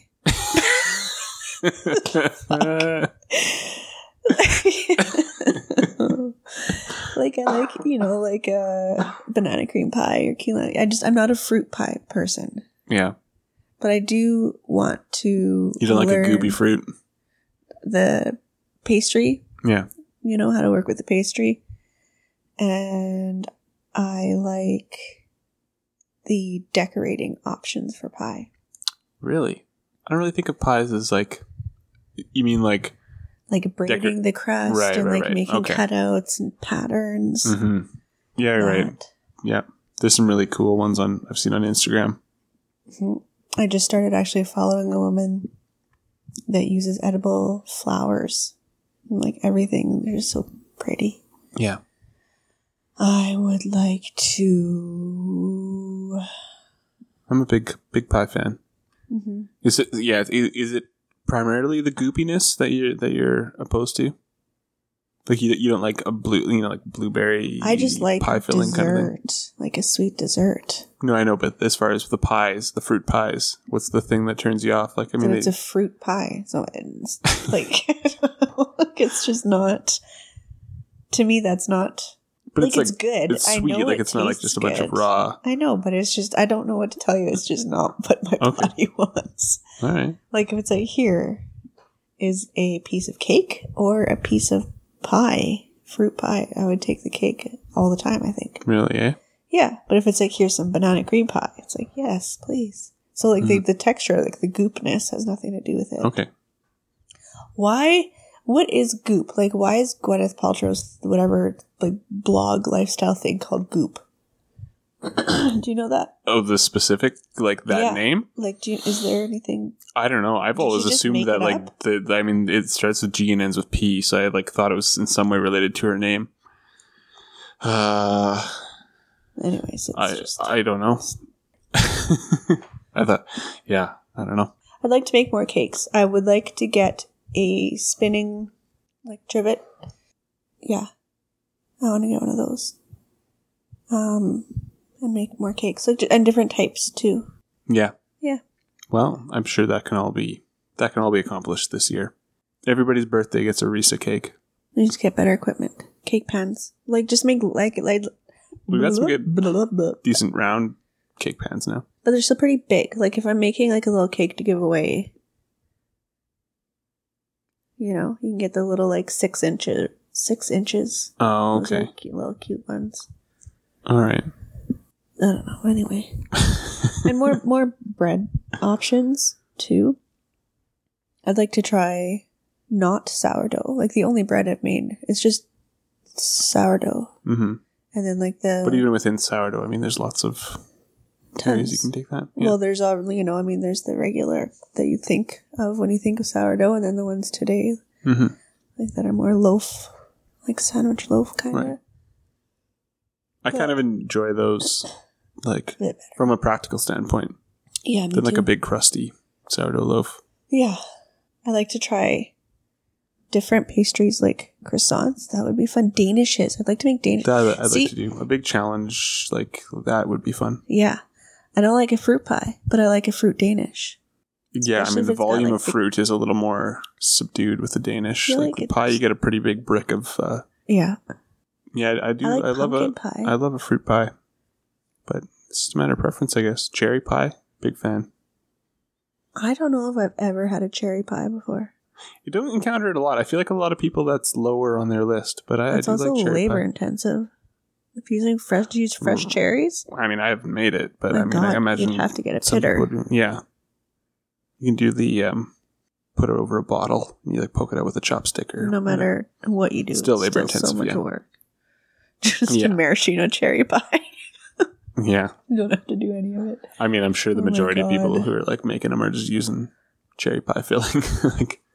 Like I like, you know, like a banana cream pie or key lime. I just, I'm not a fruit pie person. Yeah. But I do want to You don't like a goopy fruit? The pastry. Yeah. You know how to work with the pastry. And I like the decorating options for pie. Really? I don't really think of pies as like, you mean like... Like braiding Decor- the crust right, and right, like right. making Okay. cutouts and patterns. Mm-hmm. Yeah, you're right. That. Yeah. There's some really cool ones on I've seen on Instagram. Mhm. I just started actually following a woman that uses edible flowers. And like everything. They're just so pretty. Yeah. I would like to... I'm a big, big pie fan. Mm-hmm. Is it, yeah, is, is it primarily the goopiness that you're, that you're opposed to? Like you, you don't like a blue, you know, like blueberry I just like pie filling dessert, kind of thing? like a sweet dessert. No, I know, but as far as the pies, the fruit pies, what's the thing that turns you off? Like, I mean, So it's they- a fruit pie. So it's like, like it's just not, to me, that's not, but like it's, good. It's I sweet. know Like it it's not like tastes just a bunch of good. raw. I know, but it's just, I don't know what to tell you. It's just not what my Okay. body wants. All right. Like if it's like, here is a piece of cake or a piece of pie, fruit pie, I would take the cake all the time, I think. Really, eh? Yeah, but if it's like, here's some banana cream pie, it's like, yes, please. So like the, the texture, like the goopness has nothing to do with it. Okay. Why, what is goop? Like why is Gwyneth Paltrow's whatever like blog lifestyle thing called goop? Do you know that? Oh, the specific, like that Yeah. name? Like, do you, is there anything? I don't know. I've Did always you just assumed make that, it like, up? the, I mean, it starts with G and ends with P, so I, like, thought it was in some way related to her name. Uh, Anyways, it's I, just. I don't know. I thought, yeah, I don't know. I'd like to make more cakes. I would like to get a spinning, like, trivet. Yeah. I want to get one of those. Um, and make more cakes. Like, and different types, too. Yeah. Yeah. Well, I'm sure that can all be, that can all be accomplished this year. Everybody's birthday gets a Risa cake. We need to get better equipment. Cake pans. Like, just make, like, like... We've got some good, blah, blah, blah. decent round cake pans now. But they're still pretty big. Like, if I'm making, like, a little cake to give away, you know, you can get the little, like, six inches. Six inches. Oh, Those are okay. cute, little cute ones. All right. I don't know. Anyway. And more more bread options, too. I'd like to try not sourdough. Like, the only bread I've made is just sourdough. Mm-hmm. And then, like, the... But even within sourdough, I mean, there's lots of areas you can take that. Yeah. Well, there's all, you know, I mean, there's the regular that you think of when you think of sourdough, and then the ones today, mm-hmm. like, that are more loaf, like sandwich loaf kind of. Right. I kind of enjoy those, like, A bit better. from a practical standpoint, Yeah, me than like too. a big crusty sourdough loaf. Yeah. I like to try different pastries like croissants. That would be fun. Danishes. I'd like to make Danish. That I'd See? like to do. A big challenge like that would be fun. Yeah. I don't like a fruit pie, but I like a fruit Danish. Yeah, I Especially mean, if the it's got, volume like, of the- fruit is a little more subdued with the Danish. feel Like, like with it's- pie, you get a pretty big brick of, uh, Yeah. yeah, I do. I like I love a, pumpkin pie. I love a fruit pie. But it's just a matter of preference, I guess. Cherry pie, big fan. I don't know if I've ever had a cherry pie before. You don't encounter it a lot. I feel like a lot of people that's lower on their list, but I, I It's do also like cherry labor pie. intensive. If using fresh, do you use fresh Mm. cherries? I mean, I haven't made it, but My I mean, God, I imagine you'd have to get a some pitter. people would- yeah, you can do the um, put it over a bottle and you like poke it out with a chopstick or No matter what you do, Still it's labor still so intensive, much yeah. work. Just Yeah. a maraschino cherry pie. Yeah, You don't have to do any of it. I mean, I'm sure the Oh my majority of people God. who are like making them are just using cherry pie filling. Like,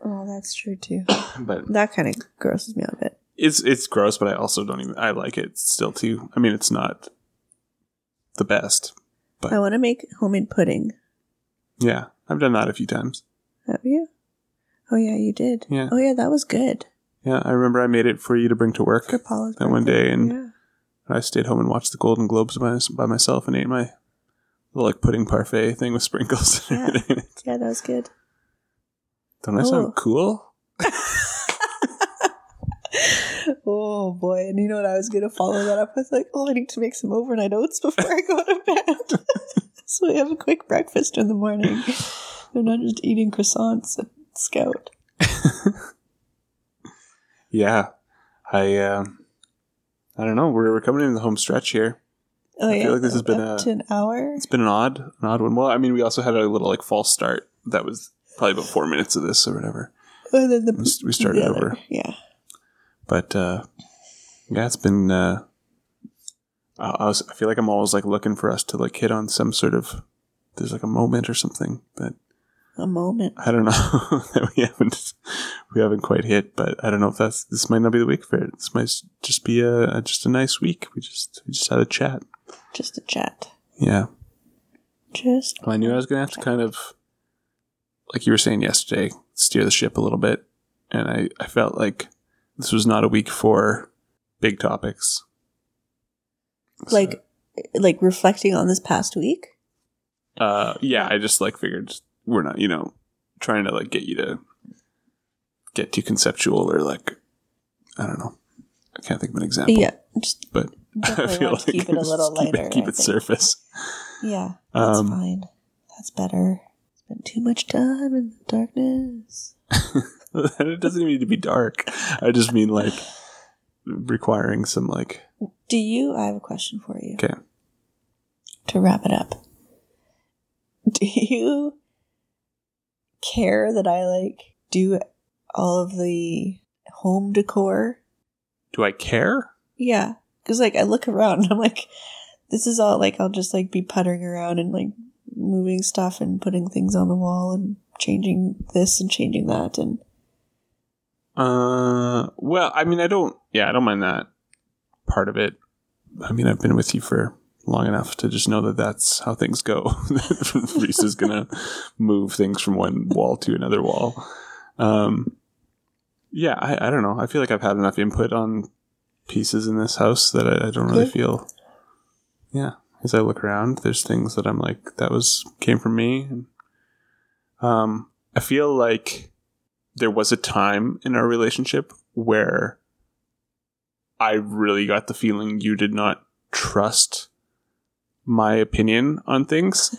Oh, that's true too. But that kind of grosses me out a bit. It's it's gross, but I also don't even I like it still too. I mean, it's not the best, but I want to make homemade pudding. Yeah, I've done that a few times. Have you? Oh yeah, you did. Yeah. Oh yeah, that was good. Yeah, I remember I made it for you to bring to work for Paula's that one day, and yeah. I stayed home and watched the Golden Globes by, by myself and ate my little like pudding parfait thing with sprinkles. Yeah, yeah, that was good. Don't I oh. sound cool? Oh boy, and you know what I was going to follow that up with? Like, oh, I need to make some overnight oats before I go to bed. So I have a quick breakfast in the morning. I'm not just eating croissants at Scout. Yeah. I, uh, I don't know. We're, we're coming into the home stretch here. Oh, I yeah. feel like this has been Up a, to an hour. It's been an odd, an odd one. Well, I mean, we also had a little like false start. That was probably about four minutes of this or whatever. Oh, then the, We, we started the other, over. Yeah. But, uh, yeah, it's been, uh, I, I was, I feel like I'm always like looking for us to like hit on some sort of, there's like a moment or something, but A moment. I don't know that we haven't, we haven't quite hit, but I don't know if that's, this might not be the week for it. This might just be a, a just a nice week. We just, we just had a chat. Just a chat. Yeah. Just. Well, I knew I was going to have to kind of, like you were saying yesterday, steer the ship a little bit. And I, I felt like this was not a week for big topics. Like, so, like reflecting on this past week? Uh, yeah, I just like figured we're not, you know, trying to like get you to get too conceptual or like, I don't know. I can't think of an example. Yeah. Just but I feel like keep it a little lighter. Keep it, keep it surface. Yeah, that's um, fine. That's better. Spend too much time in the darkness. It doesn't even need to be dark. I just mean like requiring some like. Do you? I have a question for you. Okay. To wrap it up, do you care that I like do all of the home decor? Do I care? Yeah, because like I look around and I'm like, this is all like I'll just like be puttering around and like moving stuff and putting things on the wall and changing this and changing that and. Uh, well, I mean, I don't. Yeah, I don't mind that part of it. I mean, I've been with you for long enough to just know that that's how things go. Reese is gonna move things from one wall to another wall. Um, yeah, I, I don't know. I feel like I've had enough input on pieces in this house that I, I don't really Good. feel. Yeah, as I look around, there's things that I'm like, that was came from me. And, um, I feel like there was a time in our relationship where I really got the feeling you did not trust my opinion on things.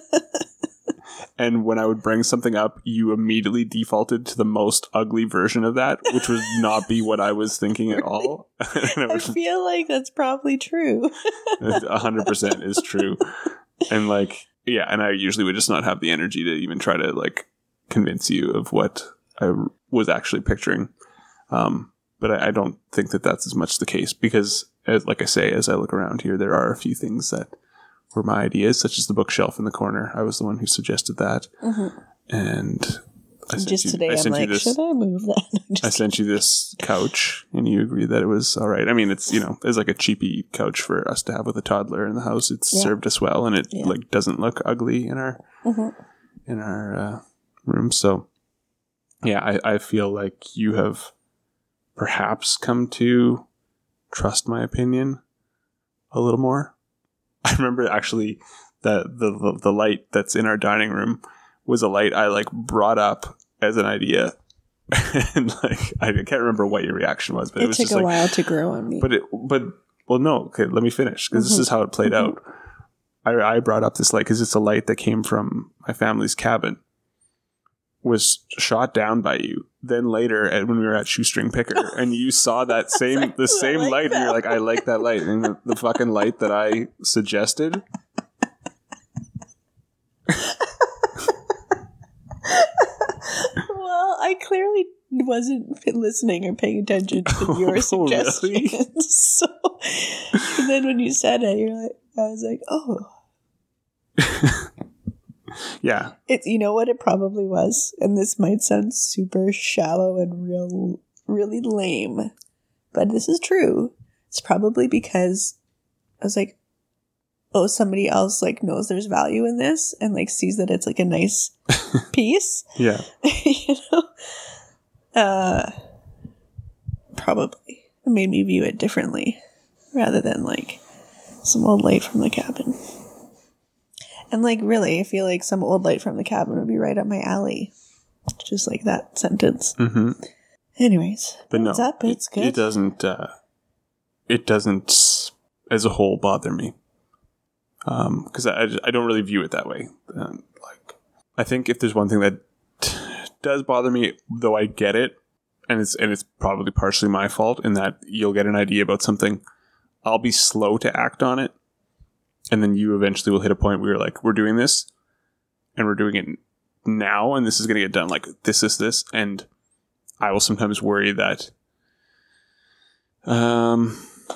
And when I would bring something up, you immediately defaulted to the most ugly version of that, which would not be what I was thinking at all. I, I feel like that's probably true. one hundred percent is true. And like, yeah, and I usually would just not have the energy to even try to like convince you of what I was actually picturing. Um, but I, I don't think that that's as much the case because, as, like I say, as I look around here, there are a few things that were my ideas, such as the bookshelf in the corner. I was the one who suggested that. Mm-hmm. And I sent just you, today, I I'm sent like, you this, should I move that? I sent you this couch, and you agreed that it was all right. I mean, it's, you know, it's like a cheapy couch for us to have with a toddler in the house. It's yeah. served us well, and it yeah. like doesn't look ugly in our mm-hmm. in our uh, room. So, yeah, I, I feel like you have perhaps come to trust my opinion a little more. I remember actually that the, the the light that's in our dining room was a light I like brought up as an idea, and like I can't remember what your reaction was, but it, it was took just a like, while to grow on me. But it, but well, no, okay, let me finish because mm-hmm. this is how it played mm-hmm. out. I I brought up this light because it's a light that came from my family's cabin, was shot down by you. Then later, at, when we were at Shoestring Picker, and you saw that same like, the same like light, that. And you're like, "I like that light," and the, the fucking light that I suggested. Well, I clearly wasn't listening or paying attention to your oh, suggestions. Really? So, and then when you said it, you're like, I was like, "Oh." Yeah. It's, you know what it probably was? And this might sound super shallow and real, really lame, but this is true. It's probably because I was like, oh, somebody else like knows there's value in this and like sees that it's like a nice piece. Yeah. You know? Uh, probably. It made me view it differently rather than like some old light from the cabin. And like really, I feel like some old light from the cabin would be right up my alley. Just like that sentence. Mm-hmm. Anyways, but no, it's up, it's it, good. it doesn't, uh, it doesn't as a whole bother me. Um, cause I, I don't really view it that way. Um, like, I think if there's one thing that t- does bother me, though I get it, and it's, and it's probably partially my fault in that you'll get an idea about something. I'll be slow to act on it. And then you eventually will hit a point where you're like, we're doing this and we're doing it now. And this is going to get done. Like this is this. And I will sometimes worry that, um,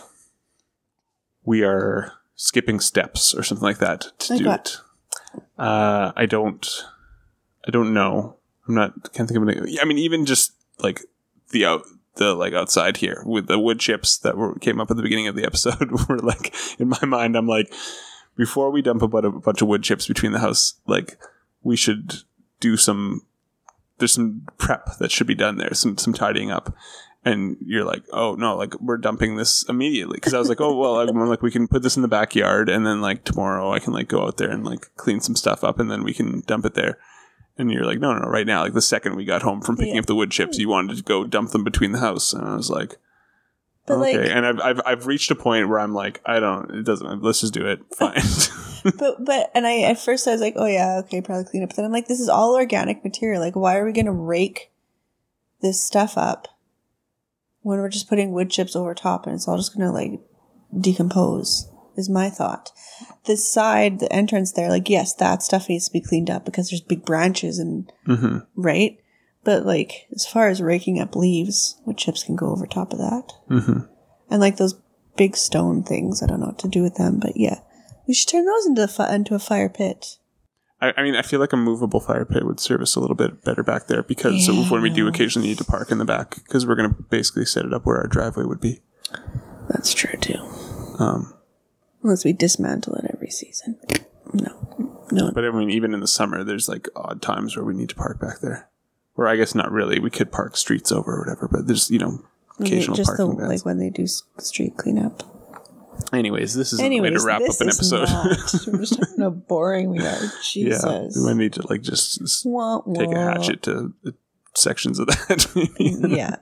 we are skipping steps or something like that to Like do what? it. Uh, I don't, I don't know. I'm not, can't think of anything. I mean, even just like the out, the like outside here with the wood chips that were, came up at the beginning of the episode were like, in my mind, I'm like, before we dump about a bunch of wood chips between the house, like we should do some, there's some prep that should be done there, some, some tidying up. And you're like, oh no, like we're dumping this immediately. Cause I was like, oh, well, I'm like, we can put this in the backyard and then like tomorrow I can like go out there and like clean some stuff up and then we can dump it there. And you're like, no, no, no, right now, like the second we got home from picking Yeah. up the wood chips, you wanted to go dump them between the house. And I was like, But, okay. like- and I've, I've, I've reached a point where I'm like, I don't, it doesn't, let's just do it. Fine. But, but, and I, at first I was like, oh yeah, okay, probably clean up. But then I'm like, this is all organic material. Like, why are we going to rake this stuff up when we're just putting wood chips over top and it's all just going to like decompose, is my thought. The side, the entrance there, like, yes, that stuff needs to be cleaned up because there's big branches and, mm-hmm. right? But like, as far as raking up leaves, wood chips can go over top of that. Mm-hmm. And like those big stone things, I don't know what to do with them, but yeah. We should turn those into a, fi- into a fire pit. I, I mean, I feel like a movable fire pit would serve us a little bit better back there because Yeah. of when we do occasionally need to park in the back because we're going to basically set it up where our driveway would be. That's true too. Um, Unless we dismantle it every season. No. No. but I mean, even in the summer, there's like odd times where we need to park back there. Or I guess not really. We could park streets over or whatever, but there's, you know, occasional just the, parking bans. like when they do s- street cleanup. Anyways, this is Anyways, a way to wrap this up an is episode. not. We're just talking how boring we are. Jesus. Yeah, we might need to like just s- Wah, wah. take a hatchet to uh, sections of that. Yeah.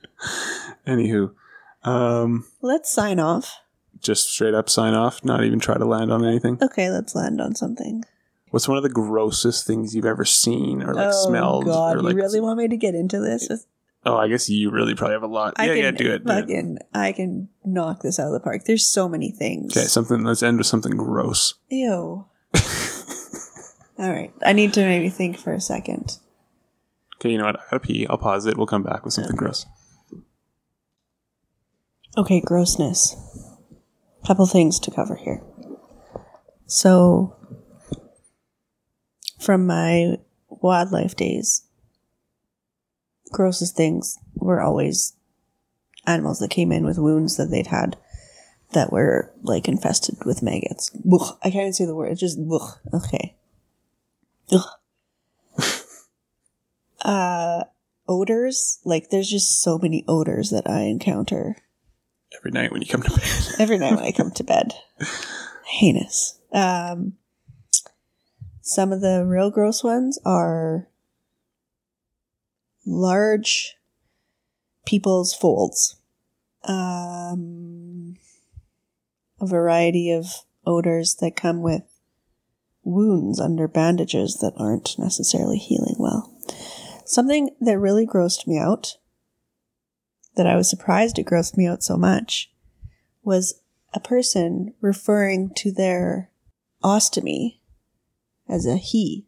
Anywho, um, Let's sign off. just straight up sign off. Not even try to land on anything. Okay, let's land on something. What's one of the grossest things you've ever seen or like oh, smelled? God. or like, You really want me to get into this? Oh, I guess you really probably have a lot. I yeah, can yeah, do it. do it. Fucking, I can knock this out of the park. There's so many things. Okay, something. Let's end with something gross. Ew. All right. I need to maybe think for a second. Okay, you know what? I gotta pee. I'll pause it. We'll come back with something Okay. gross. Okay, grossness. Couple things to cover here. So, from my wildlife days, grossest things were always animals that came in with wounds that they'd had that were like infested with maggots. Ugh, I can't even say the word. It's just ugh. Okay. Ugh. uh, odors. Like, there's just so many odors that I encounter Every night when you come to bed. every night when I come to bed. Heinous. Um, some of the real gross ones are large people's folds. Um, a variety of odors that come with wounds under bandages that aren't necessarily healing well. Something that really grossed me out, that I was surprised it grossed me out so much, was a person referring to their ostomy as a he.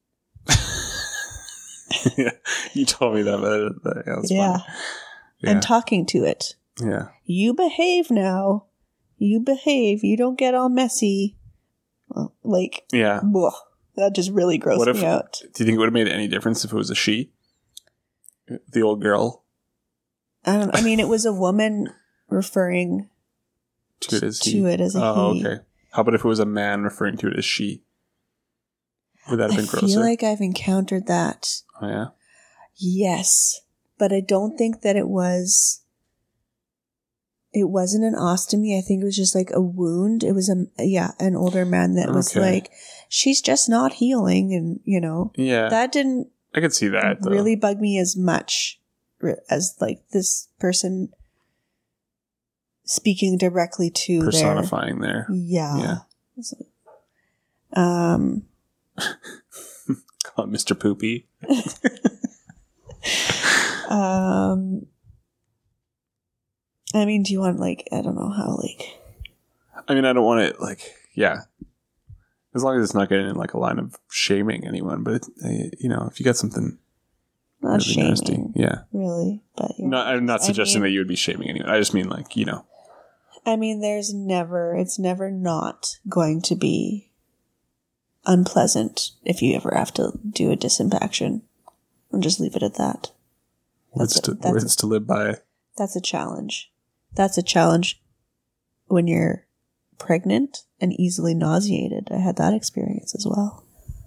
Yeah, you told me that, but that, yeah, that's Yeah. funny. Yeah. And talking to it. yeah. You behave now. You behave. You don't get all messy. Well, like, Yeah. ugh. that just really grossed What if, me out. do you think it would have made any difference if it was a she? The old girl? I don't. I mean, it was a woman referring To it as to he. it as a oh, he. okay. How about if it was a man referring to it as she? Would that have been I grosser? feel like I've encountered that. Oh, yeah? Yes, but I don't think that it was. It wasn't an ostomy. I think it was just like a wound. It was a yeah, an older man that was Okay. like, she's just not healing, and you know Yeah. that didn't I could see that, though. really bug me as much as like this person speaking directly to Personifying there. their yeah. Yeah. Um. Call it Mister Poopy. um. I mean, do you want like I don't know how like I mean, I don't want to, like, yeah. As long as it's not getting in, like, a line of shaming anyone. But, it, uh, you know, if you got something not really shaming nasty. Yeah. really, but yeah. No, I'm not I suggesting mean- that you would be shaming anyone. I just mean, like, you know. I mean, there's never, it's never not going to be unpleasant if you ever have to do a disimpaction. And just leave it at that. Words, That's to, a- that's words to live by. That's a challenge. That's a challenge when you're pregnant and easily nauseated. I had that experience as well.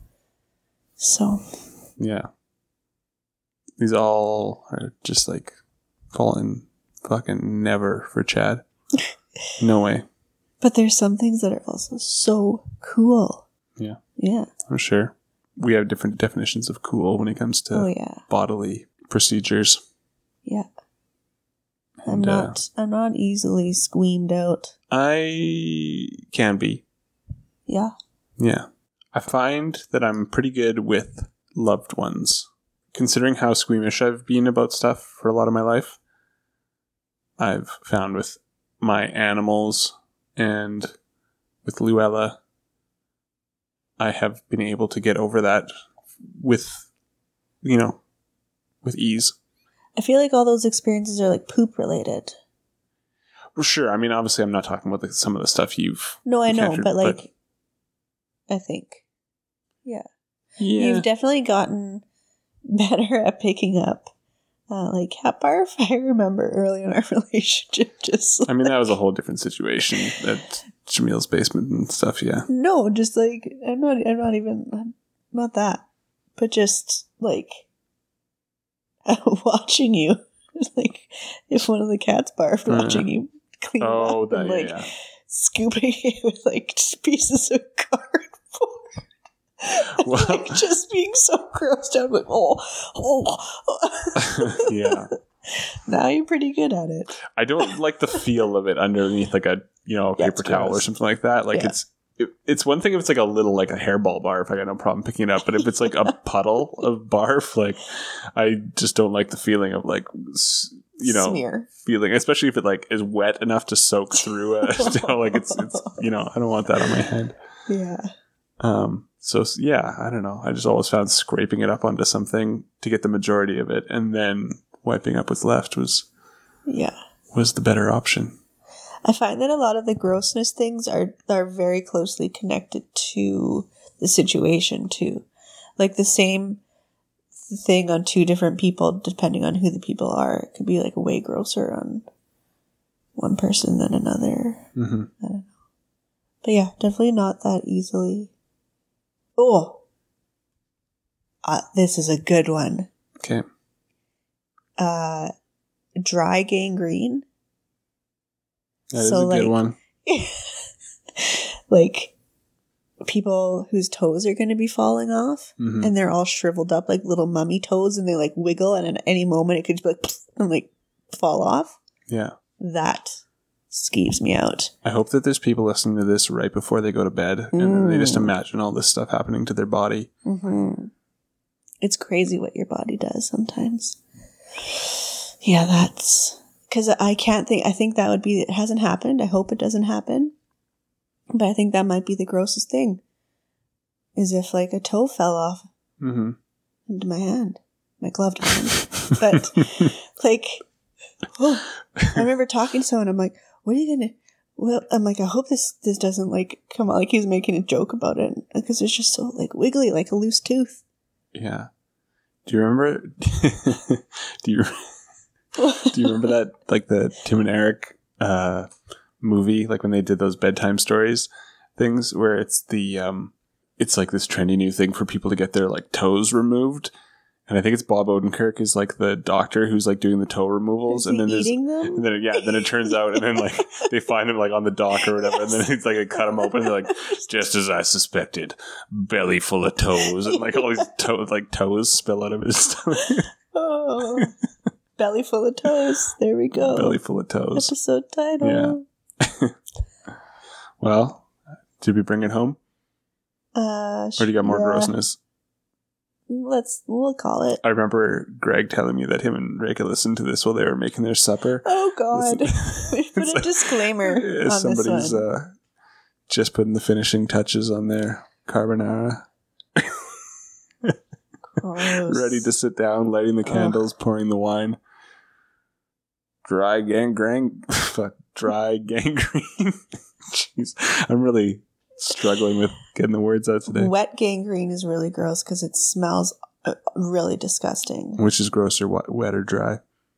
So, Yeah. These all are just, like, falling fucking never for Chad. No way. but there's some things that are also so cool. Yeah. Yeah. I'm sure. We have different definitions of cool when it comes to Oh yeah. bodily procedures. Yeah. I'm And, uh, not. I'm not easily squeamed out. I can be. Yeah. Yeah. I find that I'm pretty good with loved ones. Considering how squeamish I've been about stuff for a lot of my life, I've found with my animals and with Luella, I have been able to get over that with, you know, with ease. I feel like all those experiences are like poop related. Well, sure. I mean, obviously, I'm not talking about the, some of the stuff you've. No, I know, encountered, but like, I think, yeah. yeah. You've definitely gotten better at picking up, uh, like cat barf. I remember early in our relationship, just I mean, that was a whole different situation at Jamil's basement and stuff. Yeah. no, just like I'm not. I'm not even not that, but just like watching you, like if one of the cats barfed, Uh, watching you clean it Oh, up that, and yeah, like yeah. scooping it with like just pieces of cardboard. Well- like just being so grossed out, like oh, oh. Yeah. Now you're pretty good at it. I don't like the feel of it underneath like a, you know, a Yeah, paper it's towel or gross. something like that. Like Yeah. it's it, it's one thing if it's like a little like a hairball barf, I got no problem picking it up. But if it's like a puddle of barf, like I just don't like the feeling of like s- you know Smear. feeling, especially if it like is wet enough to soak through a like it's it's you know I don't want that on my head. Yeah. Um. So s- yeah, I don't know. I just always found scraping it up onto something to get the majority of it, and then wiping up what's left was Yeah. was the better option. I find that a lot of the grossness things are are very closely connected to the situation too. Like the same thing on two different people, depending on who the people are. It could be like way grosser on one person than another. Mm-hmm. But yeah, definitely not that easily. Oh, uh, this is a good one. Okay. Uh, dry gangrene. That is So, a good like- one. Like people whose toes are going to be falling off Mhm. and they're all shriveled up like little mummy toes and they like wiggle and at any moment it could just be like pfft, and like fall off. Yeah. That skeeves me out. I hope that there's people listening to this right before they go to bed and then they just Mm. imagine all this stuff happening to their body. Mm-hmm. It's crazy what your body does sometimes. Yeah, that's because I can't think. I think that would be. It hasn't happened. I hope it doesn't happen. But I think that might be the grossest thing. Is if like a toe fell off Mm-hmm. into my hand, my gloved hand. But like, oh, I remember talking to someone. I'm like, "What are you gonna?" Well, I'm like, I hope this this doesn't like come out. Like he's making a joke about it. because it's just so like wiggly, like a loose tooth. Yeah. Do you remember? do you do you remember that like the Tim and Eric uh, movie, like when they did those bedtime stories things, where it's the um, it's like this trendy new thing for people to get their like toes removed. And I think it's Bob Odenkirk is like the doctor who's like doing the toe removals, Is and he then there's, eating them? and then yeah, then it turns out, and then like they find him like on the dock or whatever, and then it's like they cut him open, and they're like, just as I suspected, belly full of toes, and like all these toes, like toes spill out of his stomach. Oh, belly full of toes. There we go. Belly full of toes. Episode title. Yeah. Well, did we bring it home, Uh, or do you got more yeah. grossness? Let's we'll call it. I remember Greg telling me that him and Reka listened to this while they were making their supper. Oh God! Listen- We put a disclaimer Yeah, on somebody's this one. uh, just putting the finishing touches on their carbonara. Gross. Ready to sit down, lighting the candles, Ugh. pouring the wine. Dry gangrene. Fuck. Dry gangrene. Jeez. I'm really struggling with getting the words out today. Wet gangrene is really gross because it smells uh, really disgusting. Which is grosser, wet, wet or dry?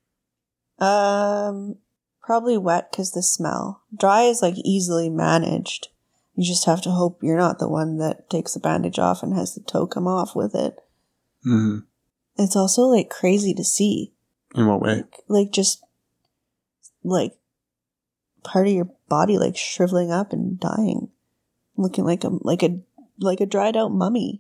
Um, probably wet because the smell. Dry is like easily managed. You just have to hope you're not the one that takes the bandage off and has the toe come off with it. Mm-hmm. It's also like crazy to see. In what way? Like, like just like part of your body like shriveling up and dying, looking like a like a like a dried out mummy.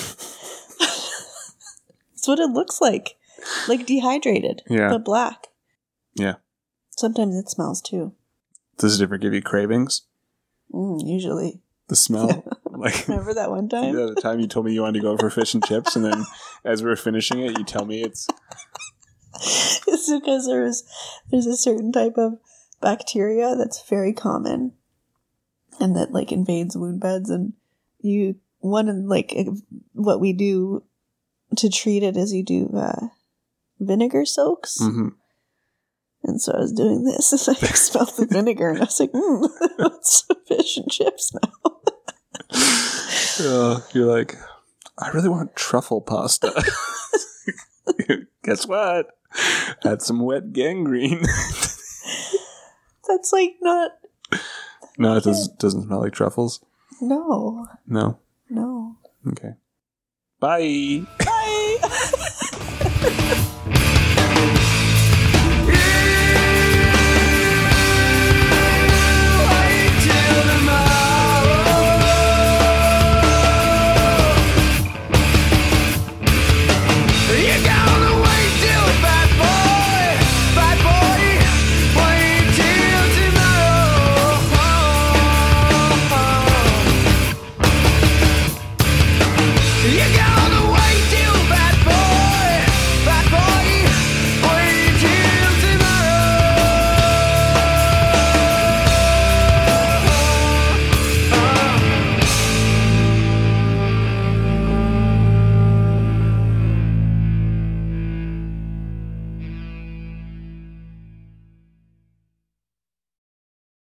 That's what it looks like, like dehydrated, Yeah. but black. Yeah. Sometimes it smells too. Does it ever give you cravings? Mm, usually. The smell? Like, Remember that one time? yeah, the time you told me you wanted to go for fish and chips, and then as we were finishing it, you tell me it's It's because there was there's a certain type of bacteria that's very common, and that like invades wound beds, and you one of like what we do to treat it is you do uh, vinegar soaks. mm-hmm. And so I was doing this, and I smelled the vinegar, and I was like, "Hmm, it's fish and chips now." Uh, you're like, I really want truffle pasta. Guess what? Had some wet gangrene. That's like not. No, it doesn't, doesn't smell like truffles. No, No. no. Okay. Bye. Bye.